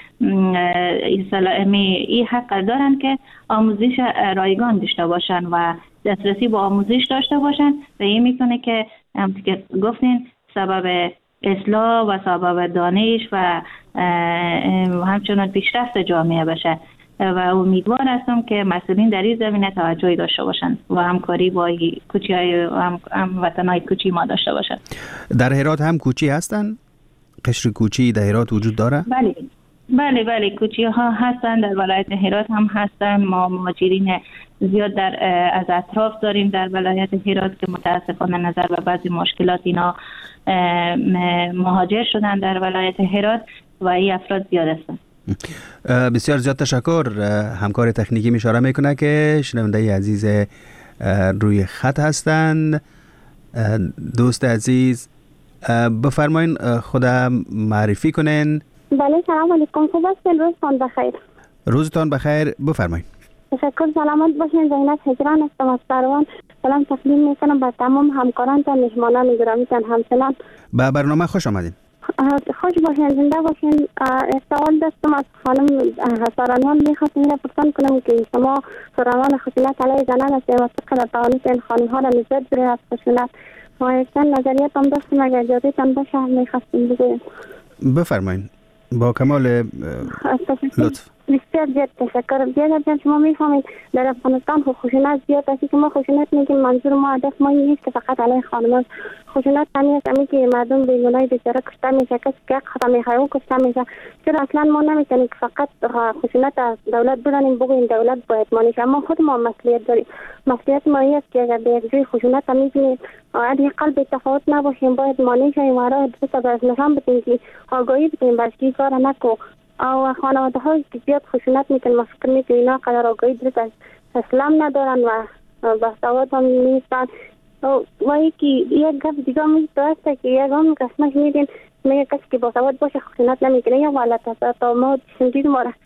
این حق دارن که آموزش رایگان داشته باشن و دسترسی به آموزش داشته باشن و این میتونه که همونطور که گفتین سبب اصلاح و سبب دانش و همچنان پیشرفت جامعه بشه و امیدوار هستم که مسئولین در این زمینه توجهی داشته باشند و همکاری با کوچی های هم وطنهای کوچی ما داشته باشند. در هرات هم کوچی هستن؟ قشر کوچی در هرات وجود داره؟ بله بله بله کوچی ها هستن، در ولایت هرات هم هستن. ما مهاجرین زیاد در از اطراف داریم در ولایت هرات که متاسفانه نظر به بعضی مشکلات اینا مهاجر شدن در ولایت هرات و این افراد زیاد هستن. بسیار زیاد تشکر. همکار تکنیکی اشاره میکنه که شنونده عزیز روی خط هستند. دوست عزیز بفرمایین خود معرفی کنین. بله سلام علیکم، خوب هستین؟ روزتان بخیر. روزتان بخیر، بفرمایین. تشکر، سلامت باشین. زینت هجران هستم از سروان. سلام تقدیم میکنم به تمام همکارانتان، مهمانان گرامیتان. همچنان به برنامه خوش آمدین. خوش باشین، زنده باشین. سوال داشتم از خانم سارانوان، میخواستم این را پرسان کنم که شما سارانوان خشونت علیه زنان هستیم و چقدر توانید این خانم ها را نجات برین از خشونت و یکتن نظریت هم داشتم، اگر اجازه تان باشه میخواستم بگویم. بفرمایین با کمال لطف. بسیار زیاد تشکر. بیادر جان، شما میفهمید در افغانستان خشونت زیاد است که ما خشونت میگیم، منظور ما هدف ما این نیست که فقط علیه خانمان. خشونت همین است همی که مردم بیگناه بیچاره کشته میشه، کسی که حق خطا میخواه او کشته میشه. چرا اصلا ما نمیتونیم که فقط خشونت از دولت بدانیم بگوییم دولت باید مانع شه. اما خود ما مسئولیت داریم. مسئولیت ما این است که اگر به یک جای خشونت هم میبینیم حداقل به تفاوت نباشیم، باید مانع شویم و راه درست باید نشان بدیم که آگاهی بدیم برشگی کار نکو. و خانواده هایی که زیاد خشونت میکنن ما فکر میکنم اینا قدر آگاهی درست از اسلام ندارن و باسواد هم نیستن. و یکی یک گفت دیگه میشه است که یک هم قسمش میدین میگه کسی که باسواد باشه خشونت نمیکنه یا ولت است. تا ما شنیدیم ما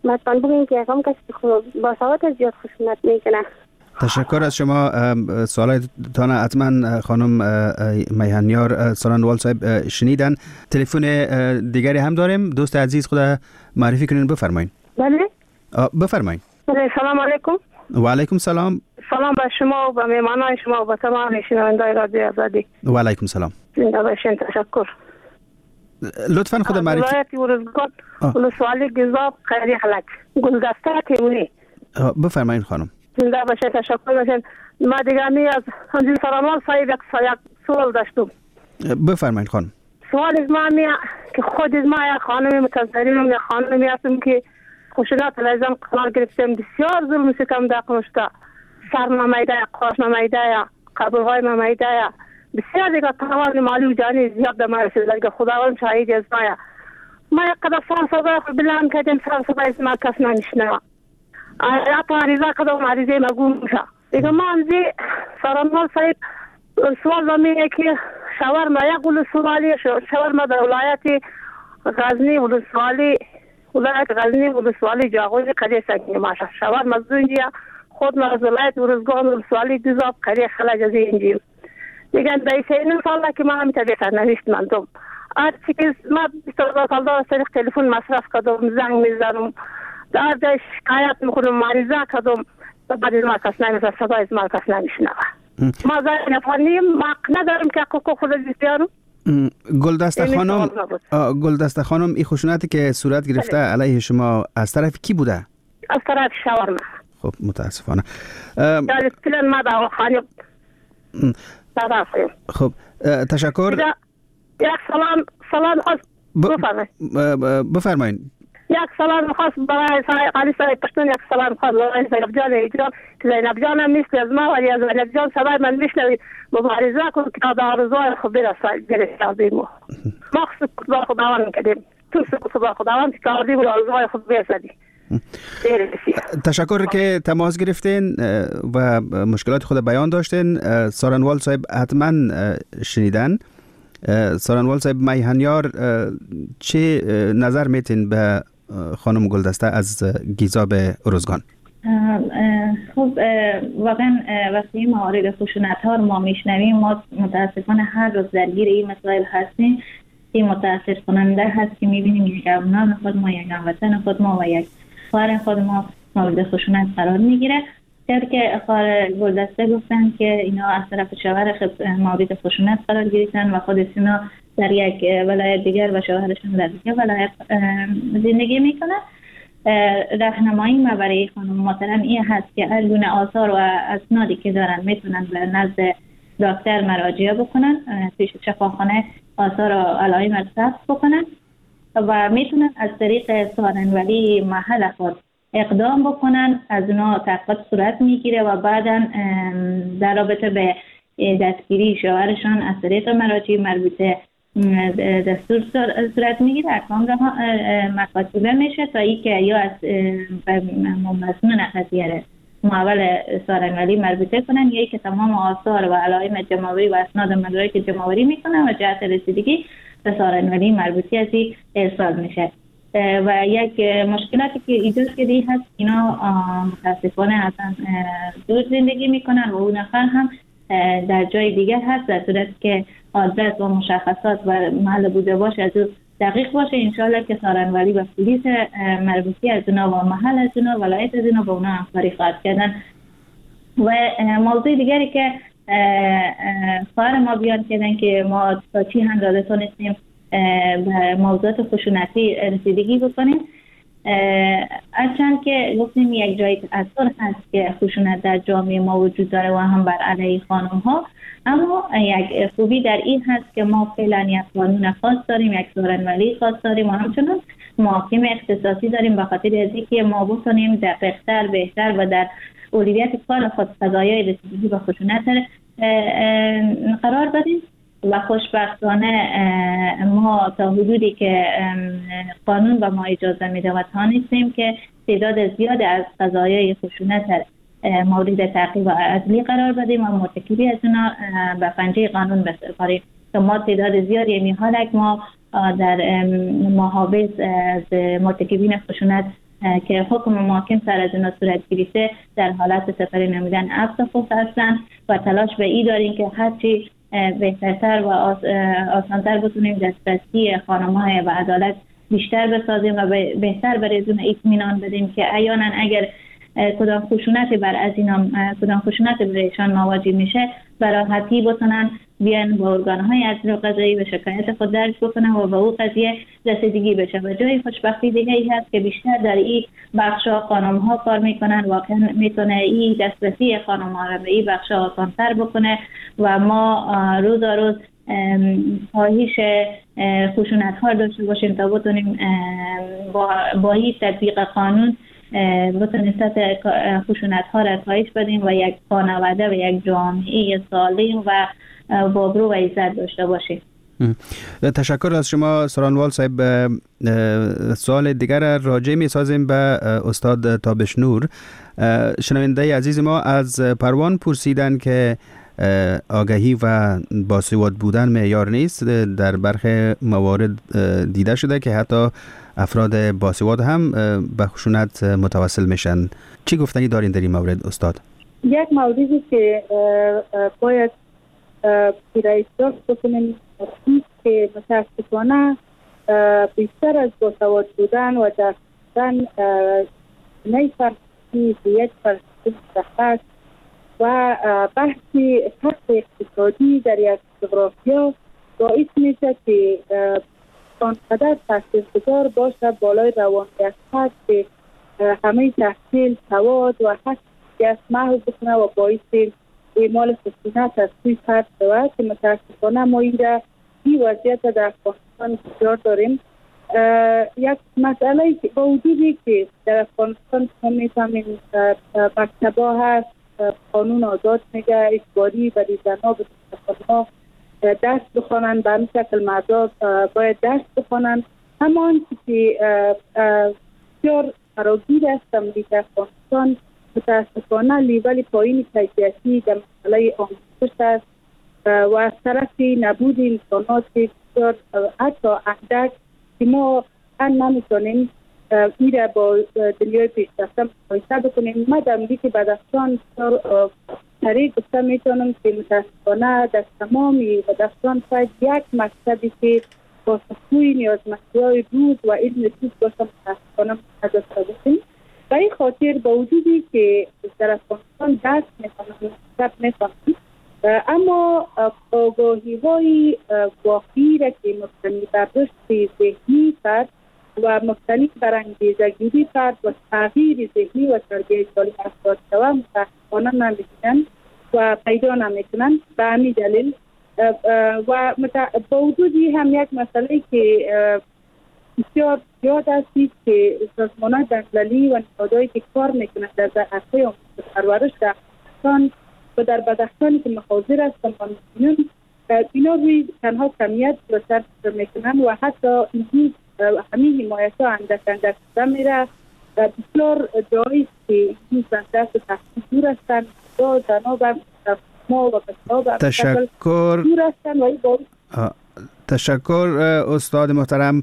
مثلا بگیم که یکم کسی خوب با سواد زیاد خشونت میکنه. تشکر از شما. سوالتان حتما خانم میهنیار سارنوال صاحب شنیدن. تلفن دیگری هم داریم. دوست عزیز خود معرفی کنین، بفرمایید. بله بفرمایید. بله سلام علیکم. و علیکم سلام. سلام به شما و به مهمانان شما و به تمام شنوندگان رادیو آزادی. و علیکم سلام. زنده باشین. تشکر. لطفا خود معرفی. ولایت ورزگان ولسوالی گزاب خیری خلک گلدسته تیمونی. بفرمایید خانم. زنده باشین. تشکر باشین. ما دیگه می از همجوری سرانوال صاحب یک سوال داشتم. بفرمایید خانم. سوال از ما می که خود از ما یک خانم متظاهرین یا خانمی هستم که خشونت لازم قرار گرفتم. بسیار ظلم ستم در کنشتا، سر نمیده، قاش نمیده، قبرهای نمیده، بسیار دیگه تاوان مالی و جانی زیاد به ما رسیده که خداوند شاهد از مایا. ما یک قدر سر صدا خود بلند کردیم، سر صدا از ما کس نمیشنوه. حتی عریضه کدام عریضه مگو میشه دیگه. ما همزی سرانوال صاحب سوال زمینه که شاورما یک ولسوالی شاورما در ولایت غزنی ولسوالی ولایت غزنی ولسوالی جاغوری قریه سنگی ماشه شاورما زونجیا خود ما از ولایت ورزگان ولسوالی دوزاب قریه خلج از اینجیم دیگه دیسه این ساله که ما هم تبیتا نویشت مندم. هرچی که ما بیست و دو سال دار سریق تلفن مصرف کدم، زنگ میزنم، در در شکایت میکنم، معرضه کدم، بعد از ما کس نمیشه، صدا از ما کس نمیشنوه. ما زن نفرنیم، ما ندارم که حقوق خود بیارم. گلدسته خانم، گلدسته خانم این خشونتی که صورت گرفته علیه شما از طرف کی بوده؟ از طرف شاورما. خب متاسفانه. در اصطلاح ما در خانه خب تشکر. یک سلام سلام خواست بفرمایید. بفرمایید. یک سلام خواست برای قالی سای پشتون، یک سلام خواست برای زینب جان ایجان که زینب جان هم نیست از ما ولی از زینب جان سبای من میشنوید مبارزه کن که تا در آرزوهای خود برسید گرفتیم. ما خدا خداوند کردیم، تو خدا خداوند که کردیم و آرزوهای خود برسیدیم. تشکر که تماس گرفتین و مشکلات خود بیان داشتین. سارنوال صاحب حتما شنیدن. سارنوال صاحب میهنیار چه نظر میتین به خانم گلدسته از گیزاب ارزگان؟ خب واقعا وقتی موارد خشونت ها رو ما میشنویم ما متاسفانه هر روز درگیر این مسائل هستیم. این متاسف کننده هست که میبینیم یک ابنان خود ما، یک هموطن خود ما و یک خواهر خود ما مورد خشونت قرار میگیره. در که خواهر گلدسته گفتن که اینا از طرف شوهر مورد خشونت قرار گرفتن و خودشون در یک ولایت دیگر و شوهرشون در دیگر ولایت زندگی میکنن. راهنمایی ما برای خانم محترم این هست که هر گونه آثار و اسنادی که دارن میتونن به نزد دکتر مراجعه بکنن، پیش شفاخانه آثار و علائم رو ثبت بکنن و میتونن از طریق سارنولی محل خود اقدام بکنن. از اونا تحقیقات صورت میگیره و بعدا در رابطه به دستگیری شوهرشان از طریق مراجع مربوطه دستور صورت میگیره. احکام را مکاتبه میشه تا ای که یا از مضمون قضیه محول سارنولی مربوطه کنن یا ای که تمام آثار و علائم جمع‌آوری و اسناد مدارک که جمع‌آوری میکنن و جهت رسیدگی به سارنولی مربوطی از این ارسال میشه. و یک مشکلاتی که ایجاد شده هست اینا متاسفانه اصلا دور زندگی میکنن و اون نفر هم در جای دیگر هست، در صورت که آدرس و مشخصات و محل بوده باشه از اون دقیق باشه. انشاءالله که سارنولی و پلیس مربوطی از اونا و محل از اونا ولایت از اونا با اونا همکاری خواهد کردن. و موضوع دیگری که خواهر ما بیان کردن که ما تا چی اندازه تونستیم به موضوعات خشونتی رسیدگی بکنیم. هرچند که گفتیم یک جای تأثیر هست که خشونت در جامعه ما وجود داره و هم بر علیه خانم ها، اما یک خوبی در این هست که ما فعلا یک قانون خاص داریم، یک سارنولی خاص داریم و همچنان محاکم اختصاصی داریم به خاطر از اینکه ما بتونیم دقیق‌تر بهتر و در اولویت کار خود قضایای رسیدگی به خشونت قرار بدیم. و خوشبختانه ما تا حدودی که قانون به ما اجازه میده و تانستیم که تعداد زیاد از قضایای خشونت مورد تعقیب و عدلی قرار بدیم و مرتکبی از اونا به پنجه قانون بسپاریم. که ما تعداد زیادی یعنی حالک ما در محافظ از مرتکبین خشونت که حکم محاکم سر از اینا صورت گرفته در حالت سپری نمیدن افسوس هستند و تلاش به این داریم که هرچی بهترتر و آس آسانتر بتونیم دسترسی خانم‌های به عدالت بیشتر بسازیم و بهتر برای از اون اطمینان بدیم که احیانا اگر کدام خشونتی بر از اینا کدام خشونتی برایشان مواجه میشه براحتی بتونن بیان با ارگان‌های عدلی قضایی به شکایت خود درج بکنن و به اون قضیه رسیدگی بشه. و جای خوشبختی دیگه ای هست که بیشتر در این بخشا خانم‌ها کار میکنن، واقعا میتونه این دسترسی خانم‌ها را به این بخشا آسان‌تر بکنه و ما روز روز خواهش خشونت‌ها داشته باشیم تا بتونیم با با این تطبیق قانون بتونیم سطح خشونت‌ها را کاهش بدیم و یک خانواده و یک جامعه سالم و بابرو و عزت داشته باشیم. تشکر از شما سرانوال صاحب. سوال دیگر راجع می سازیم به استاد تابشنور. شنونده عزیز ما از پروان پرسیدن که آگاهی و باسواد بودن معیار نیست. در برخی موارد دیده شده که حتی افراد باسواد هم به خشونت متوسل میشن. چی گفتنی دارین در این مورد استاد؟ یک موردی که باید پیرایش داشت بکنیم که متاسفانه بیشتر از باسواد بودن و داشتن نیفرسی یک فرسی مشخص و بحثی حق اقتصادی در یک جغرافیا باعث میشه که آنقدر تاثیرگذار باشه بالای روانیت که همه تحصیل سواد و حق که محو بکنه و باعث اعمال خشونت از سوی فرد شود که متاسفانه ما این را این وضعیت در افغانستان بسیار داریم. یک مسئله که با وجودی که در افغانستان ما میفهمیم مکتبا هست، قانون آزاد میگه اجباری برای زنها به خانم‌ها درس بخوانند، به همین شکل مردا باید درس بخوانند. همان که بسیار فراگیر است امریک افغانستان متاسفانه لیول پایین کیفیتی در مسئله آموزش است و از طرف نبود امکانات بسیار حتی اندک که ما ان نمیتونیم این را با دنیای پیشرفته مقایسه بکنیم. ما در امریک بدخشان طریق گفته میتونم که متاسفانه در تمام بدخشان شاید یک مکتبی که با سکوی نیازمندی‌های روز و علم روز باشه متاسفانه نداشته باشیم. به این خاطر با وجودی که در افغانستان درس میکنم مکتب میکنم اما آگاهی های واقعی را که مبتنی بر رشد ذهنی فرد و مبتنی بر انگیزه‌گیری فرد و تغییر ذهنی و تربیت سالم افراد شود متاسفانه نمی‌کنند و پیدا نمی‌کنند. به همین دلیل و با وجودی هم یک مسئله که بسیار زیاد است که سازمان‌های بین‌المللی و نهادهایی که کار میکنند در عرصه آموزش پرورش در افغانستان و در بدخشانی که مخاضر هستند و می‌بینیم اینا روی تنها کمیت را سرچ میکنند و حتی این همین حمایت‌ها اندک اندک شده میره. بسیار جایی که این دست تحصیل دور هستند و زنها و ما و بسیار تشکر دور هستند و این باید تشکر استاد محترم.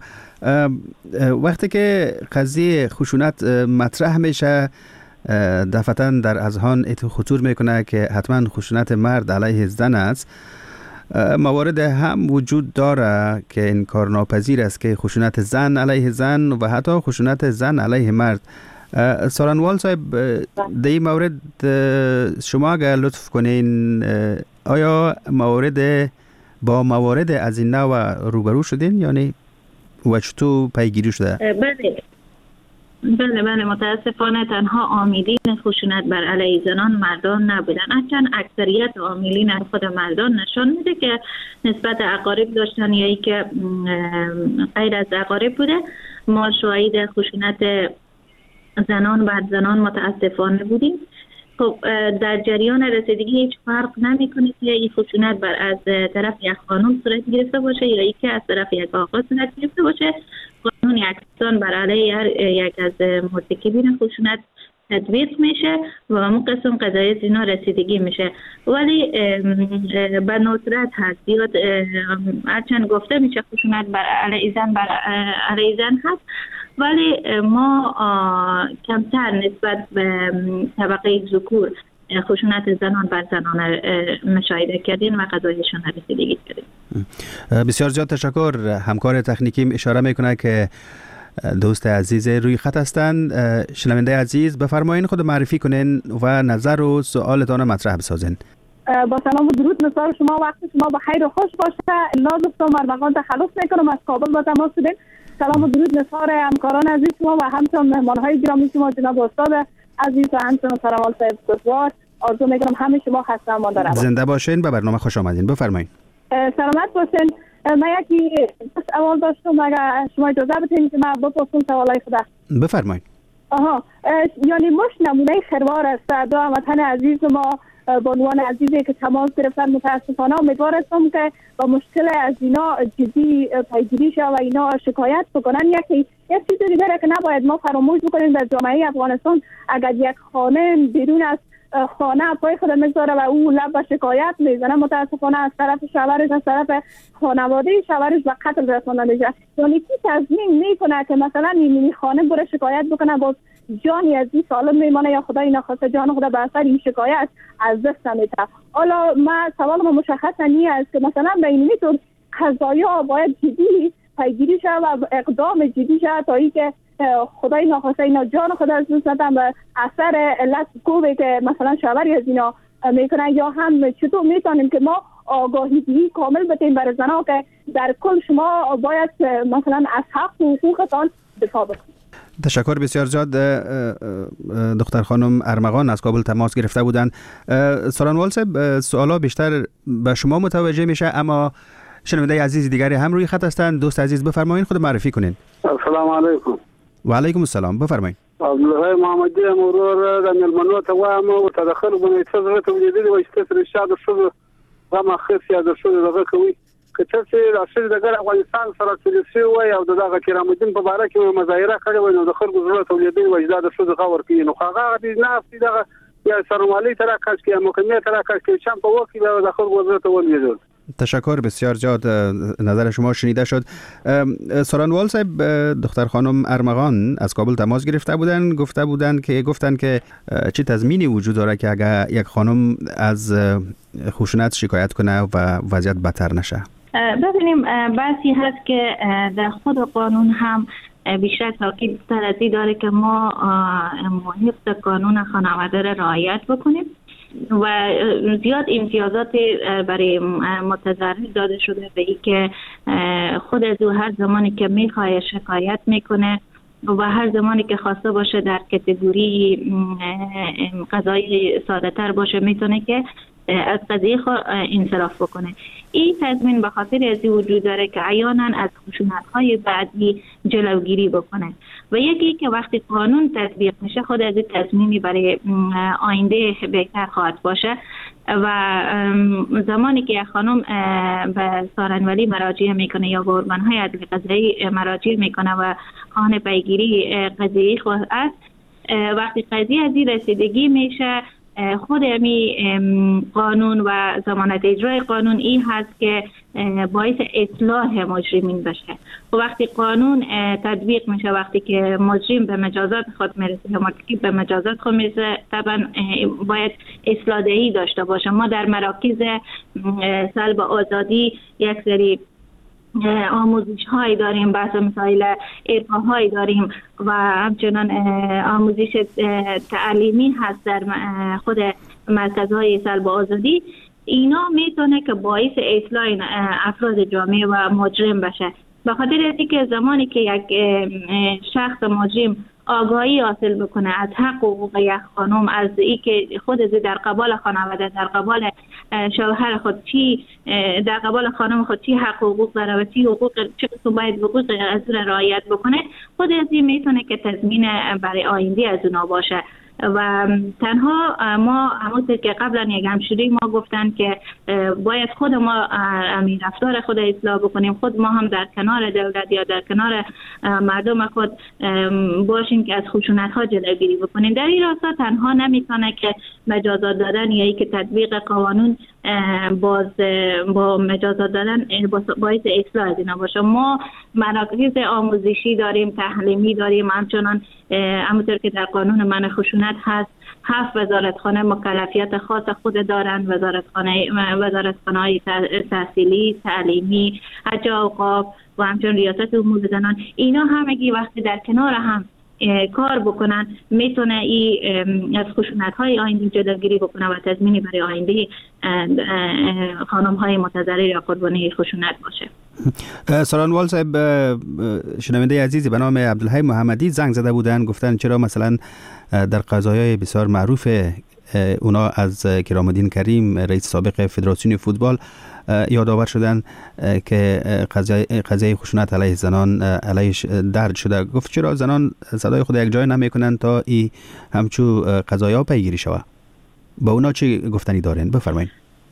وقتی که قضیه خشونت مطرح میشه دفعتاً در اذهان خطور میکنه که حتما خشونت مرد علیه زن است. موارد هم وجود داره که این کار ناپذیر است که خشونت زن علیه زن و حتی خشونت زن علیه مرد. سارنوال صاحب در این مورد شما اگر لطف کنین آیا موارد با موارد از این نوع روبرو شدین یعنی و چطور پیگیری شده؟ بله بله بله متاسفانه تنها عاملین خشونت بر علیه زنان مردان نبودن، اصلا اکثریت عاملین خود مردان نشان میده که نسبت اقارب داشتن یا ای که غیر از اقارب بوده. ما شاهد خشونت زنان بر زنان متاسفانه بودیم. خب در جریان رسیدگی هیچ فرق نمیکنه که این خشونت بر از طرف یک خانم صورت گرفته باشه یا ای که از طرف یک آقا صورت گرفته باشه. قانون یکسان بر علیه هر یک از مرتکبین خشونت تطبیق میشه و اون قسم قضایای زنا رسیدگی میشه. ولی به ندرت هست زیاد هرچند گفته میشه خشونت بر علیه زن بر علیه زن هست، ولی ما کمتر نسبت به طبقه ذکور خشونت زنان بر زنان مشاهده کردیم و قضایشون رسیدگی کردیم. بسیار زیاد تشکر. همکار تکنیکیم اشاره میکنه که دوست عزیز روی خط هستند. شنونده عزیز بفرمایین خود معرفی کنین و نظر و سوالتان رو مطرح بسازین. با سلام و درود نثار شما، وقت شما بخیر و خوش باشه. نازم ارمغان تخلص میکنم از کابل با تماس شدین. سلام و درود نثار همکاران عزیز شما و همچنین مهمانهای گرامی شما جناب استاد عزیز و همچنین سرمال صاحب بزرگوار. آرزو میکنم همه شما خسته مانده روید. زنده باشین، به برنامه خوش آمدین. بفرمایید. سلامت باشین. من یکی سوال داشتم، اگر شما اجازه بدین که من بپرسم سوالای خدا. بفرمایید. آها، یعنی مش نمونه خروار است. دو هموطن عزیز ما با عنوان عزیزی که تماس گرفتن متاسفانه امیدوارم که با مشکل از اینا جدی پیگیری شه و اینا شکایت بکنن. یکی یک چیز دیگه که نباید ما فراموش بکنیم در جامعه افغانستان، اگر یک خانه بیرون از خانه پای خود میذاره و او لب به شکایت میزنه، متاسفانه از طرف شوهرش از طرف خانواده شوهرش به قتل رسانده میشه. یعنی کی تضمین میکنه که مثلا این خانه بره شکایت بکنه باز جانی از این سالم میمانه یا خدای نخواسته جان خدا به اثر این شکایت از دست نمیده. حالا ما سوال ما مشخص نیست است که مثلا به این طور قضایا باید جدی پیگیری شه و اقدام جدی شه تا اینکه خدای ناخواسته اینا جان خدا از دست ندن به اثر علت کوبه که مثلا شوهری از اینا میکنن. یا هم چطور میتونیم که ما آگاهی دهی کامل بدیم برای زنها که در کل شما باید مثلا از حق و حقوقتان دفاع بکنید. تشکر بسیار زیاد. دختر خانم ارمغان از کابل تماس گرفته بودند. سارانوال صاحب، سوالا بیشتر به شما متوجه میشه، اما شنونده عزیز دیگری هم روی خط هستند. دوست عزیز بفرمایید خود معرفی کنین. السلام علیکم. و علیکم السلام. بفرمایید. عبدالله محمدی مرور د ملمنو ته وایم او تدخل بنه څه زړه ته ولیدلی و چې تاسو رشاد شو غما خصیا د شو دغه کوي که تاسو راشد د افغانستان سره تلسی وای او دغه کرامدین په باره کې مظاهره کړې و نو د خلکو زړه ته ولیدلی و چې د شو دغه ورکی نو هغه د نافي دغه یا سرمالي تر کاش کې مکمه تر کاش کې چم په وکی د خلکو زړه ته ولیدل. تشکر بسیار زیاد. نظر شما شنیده شد. سارانوال صاحب، دختر خانم ارمغان از کابل تماس گرفته بودن، گفته بودن که گفتن که چه تضمینی وجود داره که اگر یک خانم از خشونت شکایت کنه و وضعیت بدتر نشه؟ ببینیم بحثی هست که در خود قانون هم بیشتر تاکید ترازی داره که ما حفظ قانون خانواده را رعایت بکنیم و زیاد امتیازات برای متضرر داده شده به این که خود از او هر زمانی که میخواه شکایت میکنه و هر زمانی که خواسته باشه در کتگوری قضایی ساده تر باشه میتونه که از قضیه انصراف بکنه. این تضمین به خاطر از وجود داره که عیانا از خشونت‌های بعدی جلوگیری بکنه و یکی که وقتی قانون تطبیق میشه خود از تضمینی برای آینده بهتر خواهد باشه و زمانی که یک خانم به سارنولی مراجعه میکنه یا به ارگان‌های عدل قضایی مراجعه میکنه و خواهان پیگیری قضایی خواهد است، وقتی قضیه از رسیدگی میشه خود امی قانون و ضمانت اجرای قانون این هست که باعث اصلاح مجرمین بشه و وقتی قانون تطبیق میشه، وقتی که مجرم به مجازات خود میرسه یا مرتکب به مجازات خود میرسه، طبعا باید اصلاح دهی داشته باشه. ما در مراکز سلب آزادی یک سری آموزش هایی داریم، بحث مسائل ارقا هایی داریم و همچنان آموزش تعلیمی هست در خود مرکزهای سلب آزادی. اینا میتونه که باعث اصلاح افراد جامعه و مجرم بشه، به خاطر از اینکه زمانی که یک شخص مجرم آگاهی حاصل بکنه از حق و حقوق یک خانم، از اینکه خود در قبال خانواده، در قبال شوهر خود چی، در قبال خانم خود چی حق و حقوق داره و چی حقوق چه قسم باید حقوق از اون رعایت بکنه، خود از این میتونه که تضمین برای آینده از اونا باشه و تنها ما همونطور که قبلا یک همشوری ما گفتن که باید خود ما همین رفتار خود اصلاح بکنیم، خود ما هم در کنار دولت یا در کنار مردم خود باشیم که از خشونت ها جلوگیری بکنیم. در این راستا تنها نمیتونه که مجازات دادن یا ای که تطبیق قانون باز با مجازات دادن باعث اصلاح از اینا باشه. ما مراکز آموزشی داریم، تعلیمی داریم، همچنان همونطور که در قانون منع خشونت هست هفت وزارتخانه مکلفیت خاص خود دارن، وزارتخانه وزارتخانه‌های تحصیلی، تعلیمی، حج اوقاف و همچنین ریاست امور زنان. اینا همگی وقتی در کنار هم کار بکنن میتونه این از خشونت های آینده جلوگیری بکنه و تضمینی برای آینده خانم های متضرر یا قربانی خشونت باشه. سارنوال صاحب، شنونده عزیزی به نام عبدالحی محمدی زنگ زده بودن، گفتن چرا مثلا در قضایای بسیار معروف اونا از کرام الدین کریم رئیس سابق فدراسیون فوتبال یادآور شدن که قضیه قضیه خشونت علیه زنان علیهش درج شده. گفت چرا زنان صدای خود یک جای نمیکنن تا ای همچو قضایا پیگیری شود؟ با اونا چی گفتنی دارین؟ بفرمایید.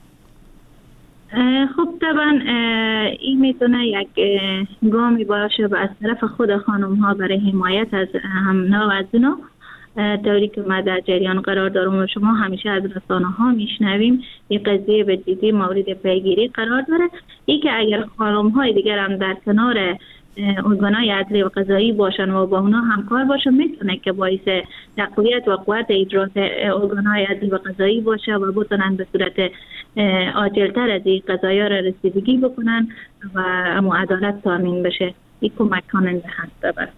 خب طبعا این میتونه یک گامی باشه و از طرف خود خانم ها برای حمایت از هم نوع از اونا، طوری که ما در جریان قرار دارم و شما همیشه از رسانه ها میشنویم این قضیه به جدی مورد پیگیری قرار داره. این که اگر خانم های دیگر هم در کنار ارگانهای عدلی و قضایی باشن و با اونا همکار باشن میتونه که باعث تقویت و قوت اجرات ارگانهای عدلی و قضایی باشه و بتونن به صورت عاجلتر از این قضایا را رسیدگی بکنن و امو عدالت تامین بشه. این کمک کننده هست. بر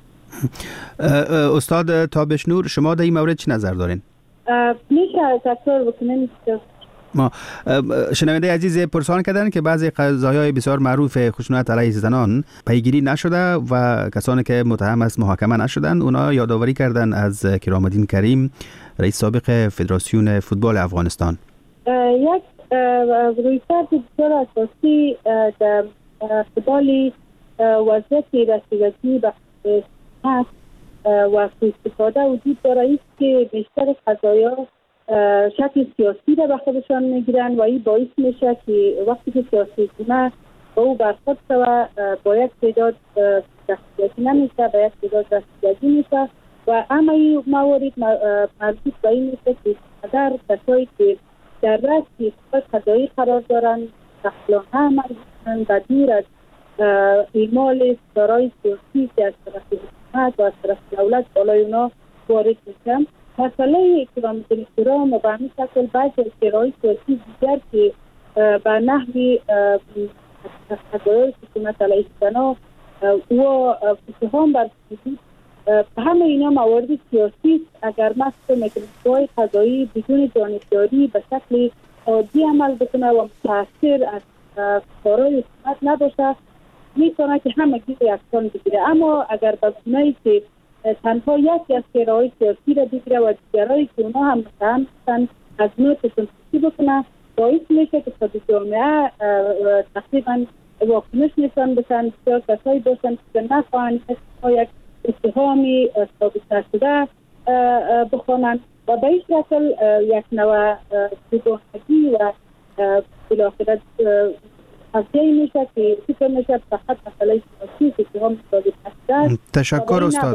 استاد تابشنور، شما در این مورد چی نظر دارین؟ میشه تکرار بکنین؟ ما شنونده عزیز پرسان کردن که بعضی قضایای بسیار معروف خشونت علیه زنان پیگیری نشده و کسانی که متهم است محاکمه نشدن. اونا یادآوری کردن از کرام الدین کریم رئیس سابق فدراسیون فوتبال افغانستان. یک رویکرد بسیار اساسی در فوتبال وضعیت رسیدگی به هست و استفاده وجود داره است که بیشتر قضایا شکل سیاسی را به خودشان میگیرن و این باعث میشه که وقتی که سیاسی کنه با او برخورد شود با یک تعداد رسیدگی نمیشه، با یک تعداد رسیدگی میشه و اما این موارد مربوط به این میشه که قدر کسایی که در رأس قضایی قرار دارن تخلانه عمل کنن و دور از اعمال دارای سیاسی که از طرف حکومت و از طرف دولت بالای اونا وارد میشن. مسئله کرام الدین کریم و به همین شکل بعضی از شرایط سیاسی دیگر که به نحوی قضایای خشونت علیه زنان و اتهام بر وجود همه اینا موارد سیاسی اگر مست مکانیزم‌های قضایی بدون جانبداری به شکل عادی عمل بکنه و متأثر از کارهای حکومت نباشه میتونه که همگی ریاکشن بگیره. اما اگر به گونه‌ای که تنها یکی از شرایط سیاسی را بگیره و دیگرایی که اونا هم متهم هستن از نوع تشخیصی بکنه باعث میشه که خود جامعه تقریبا واکنش نشان بدن، بسیار کسایی باشن که نخواهند یک اتهامی ثابت شده بخوانند و به این شکل یک نوع بیگانگی و بالاخره قضیه میشه که فکر میشه فقط مسئله سیاسی که اتهام ثابت شده. تشکر استاد.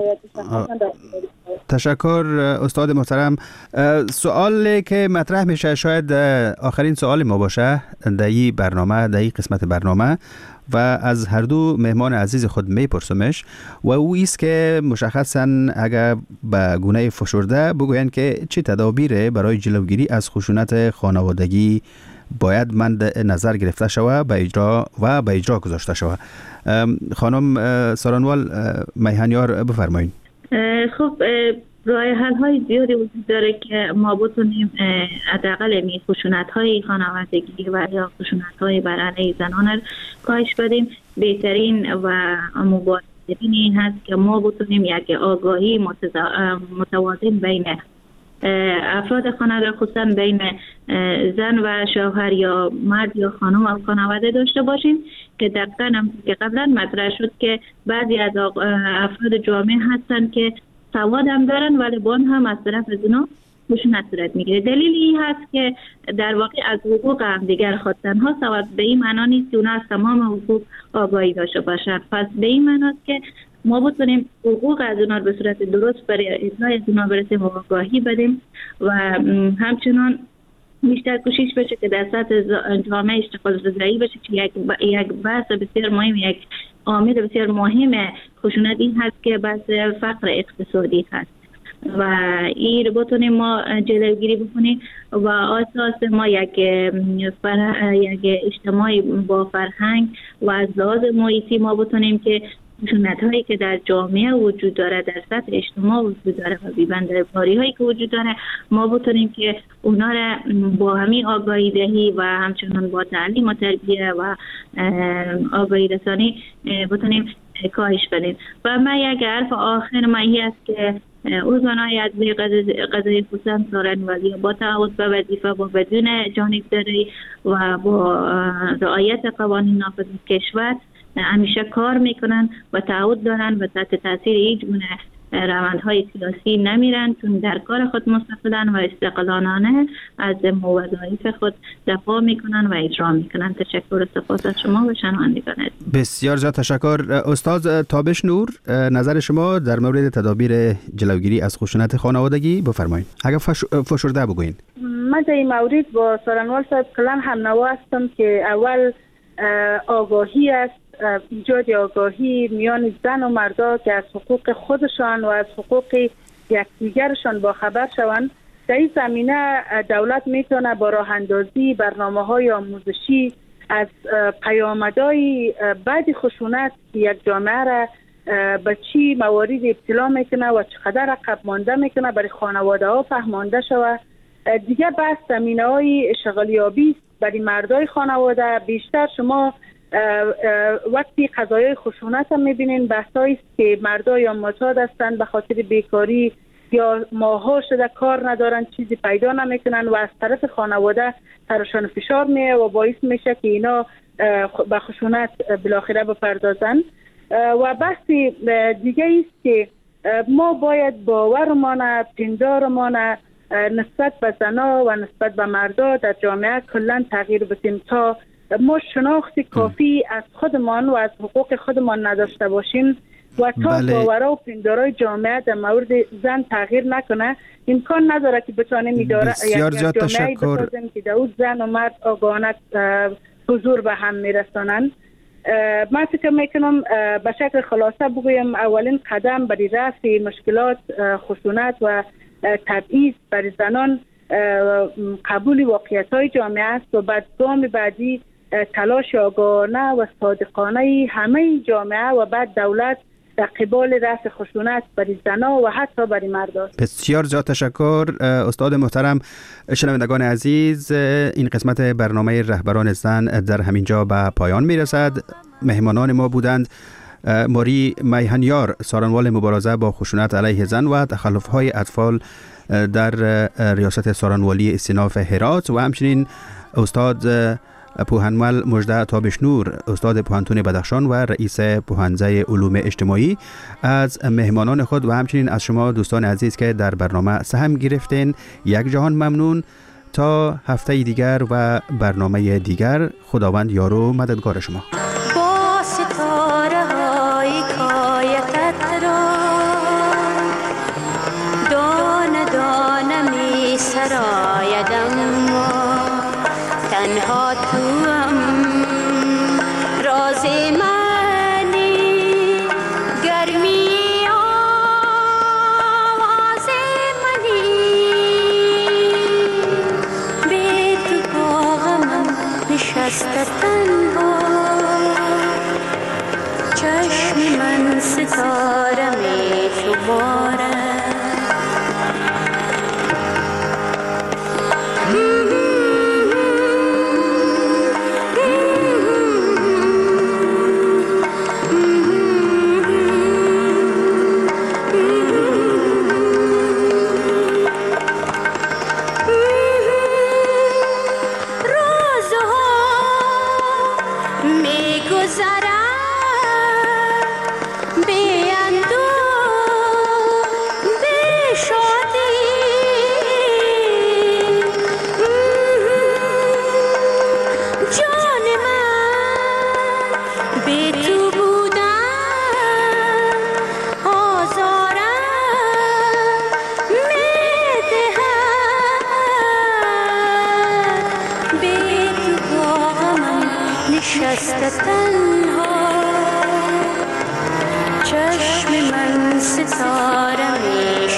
تشکر استاد محترم. سوالی که مطرح میشه شاید آخرین سوال ما باشه در این برنامه، در این قسمت برنامه و از هر دو مهمان عزیز خود میپرسمش و او ایست که مشخصا اگر به گونه فشرده بگوین که چه تدابیر برای جلوگیری از خشونت خانوادگی باید مد نظر گرفته شود به اجرا و به اجرا گذاشته شود. خانم سارنوال میهنیار بفرمایید. خب راه حل های زیادی وجود داره که ما بتونیم حداقل این خشونت های خانوادگی و یا خشونت های بر علیه زنان کاهش بدیم. بهترین و مبارزین این هست که ما بتونیم یک آگاهی متوازن بین افراد خانواده خصوصا بین زن و شوهر یا مرد یا خانم و خانواده داشته باشیم که دقیقاً هم که قبلا مطرح شد که بعضی از افراد جامعه هستن که سواد هم دارن ولی بان هم از طرف از اونا خشونت صورت میگیره. دلیل این هست که در واقع از حقوق هم دیگر خود تنها سواد به این معنا نیست که اونا از تمام حقوق آگاهی داشته باشن. پس به این معناست که ما بتونیم حقوق از اونا به صورت درست برای اجرای از اونا برسیم و آگاهی بدیم و همچنان بیشتر کوشش بشه که در سطح جامعه اشتغال زدایی بشه که یک یک بحث بسیار مهم، یک عامل بسیار مهم خشونت این هست که بحث فقر اقتصادی هست و این رو بتونیم ما جلوگیری بکنیم و اساس ما یک فرح، یک اجتماعی با فرهنگ و از لحاظ محیطی ما بتونیم که خشونت هایی که در جامعه وجود داره، در سطح اجتماع وجود داره و بی‌بنده‌کاری هایی که وجود داره، ما بتونیم که اونا را با همین آگاهی دهی و همچنان با تعلیم و تربیه و آگاهی رسانی بتونیم کاهش بدیم. و من یک حرف آخر من این است که ارگان‌های عدلیه قضایی خصوصا سارنوردی با تعهد به وظیفه با بدون جانبداری و با رعایت قوانین نافذ کشور همیشه کار میکنن و تعهد دارن و تحت تاثیر هیچ گونه روندهای سیاسی نمیرن، چون در کار خود مستقلن و استقلالانه از وظایف خود دفاع میکنن و اجرا میکنن. تشکر و سپاس از شما و شنوندگان. بسیار زیاد تشکر. استاد تابش نور، نظر شما در مورد تدابیر جلوگیری از خشونت خانوادگی بفرمایید. اگر فشرده بگوین. من در این مورد با سارنوال صاحب کلان هم نوا هستم که اول آگاهی است، ایجاد آگاهی میان زن و مردا که از حقوق خودشان و از حقوق یکدیگرشان با خبر شوند. در این زمینه دولت میتونه با راه اندازی برنامه‌های آموزشی از پیامدهای بعد خشونت یک جامعه را به چی موارد ابتلا میکنه و چقدر عقب مانده میکنه برای خانواده ها فهمانده شود. دیگه بحث زمینه‌های اشغالیابی برای مردای خانواده. بیشتر شما وقتی قضایای خشونت هم میبینین بحثایی است که مردا یا معتاد هستند به خاطر بیکاری یا ماها شده کار ندارن، چیزی پیدا نمیکنن و از طرف خانواده سرشان فشار میه و باعث میشه که اینا به خشونت بالاخره بپردازن. و بحث دیگه است که ما باید باورمان، پندارمان نسبت به زنا و نسبت به مردا در جامعه کلا تغییر بدیم تا ما شناخت کافی از خودمان و از حقوق خودمان نداشته باشیم و تا بله. باورها و پندارای جامعه در مورد زن تغییر نکنه، امکان نداره که بتانیم اداره یک جامعه بسازیم که در اون زن و مرد آگاهانه حضور به هم میرسانند. من فکر میکنم به شکل خلاصه بگویم اولین قدم برای رفع مشکلات خشونت و تبعیض برای زنان قبول واقعیت‌های جامعه است و بعد گام بعدی تلاش آگاهانه و صادقانه همه جامعه و بعد دولت در قبال رفع خشونت برای زنان و حتی برای مردان. بسیار زیاد تشکر استاد محترم. شنوندگان عزیز، این قسمت برنامه رهبران زن در همینجا به پایان میرسد. مهمانان ما بودند ماری میهنیار، سارنوال مبارزه با خشونت علیه زن و تخلف‌های اطفال در ریاست سارنوالی استیناف هرات و همچنین استاد پوهنمل مژده تابش نور، استاد پوهنتون بدخشان و رئیس پوهنځی علوم اجتماعی. از مهمانان خود و همچنین از شما دوستان عزیز که در برنامه سهم گرفتین یک جهان ممنون. تا هفته دیگر و برنامه دیگر، خداوند یار و مددگار شما. با ستاره های کایتت را دانه دانه می سرایدم، تنها تو هم راز منی، گرمی آواز منی، به تو با غمم نشسته تنها. من ستاره می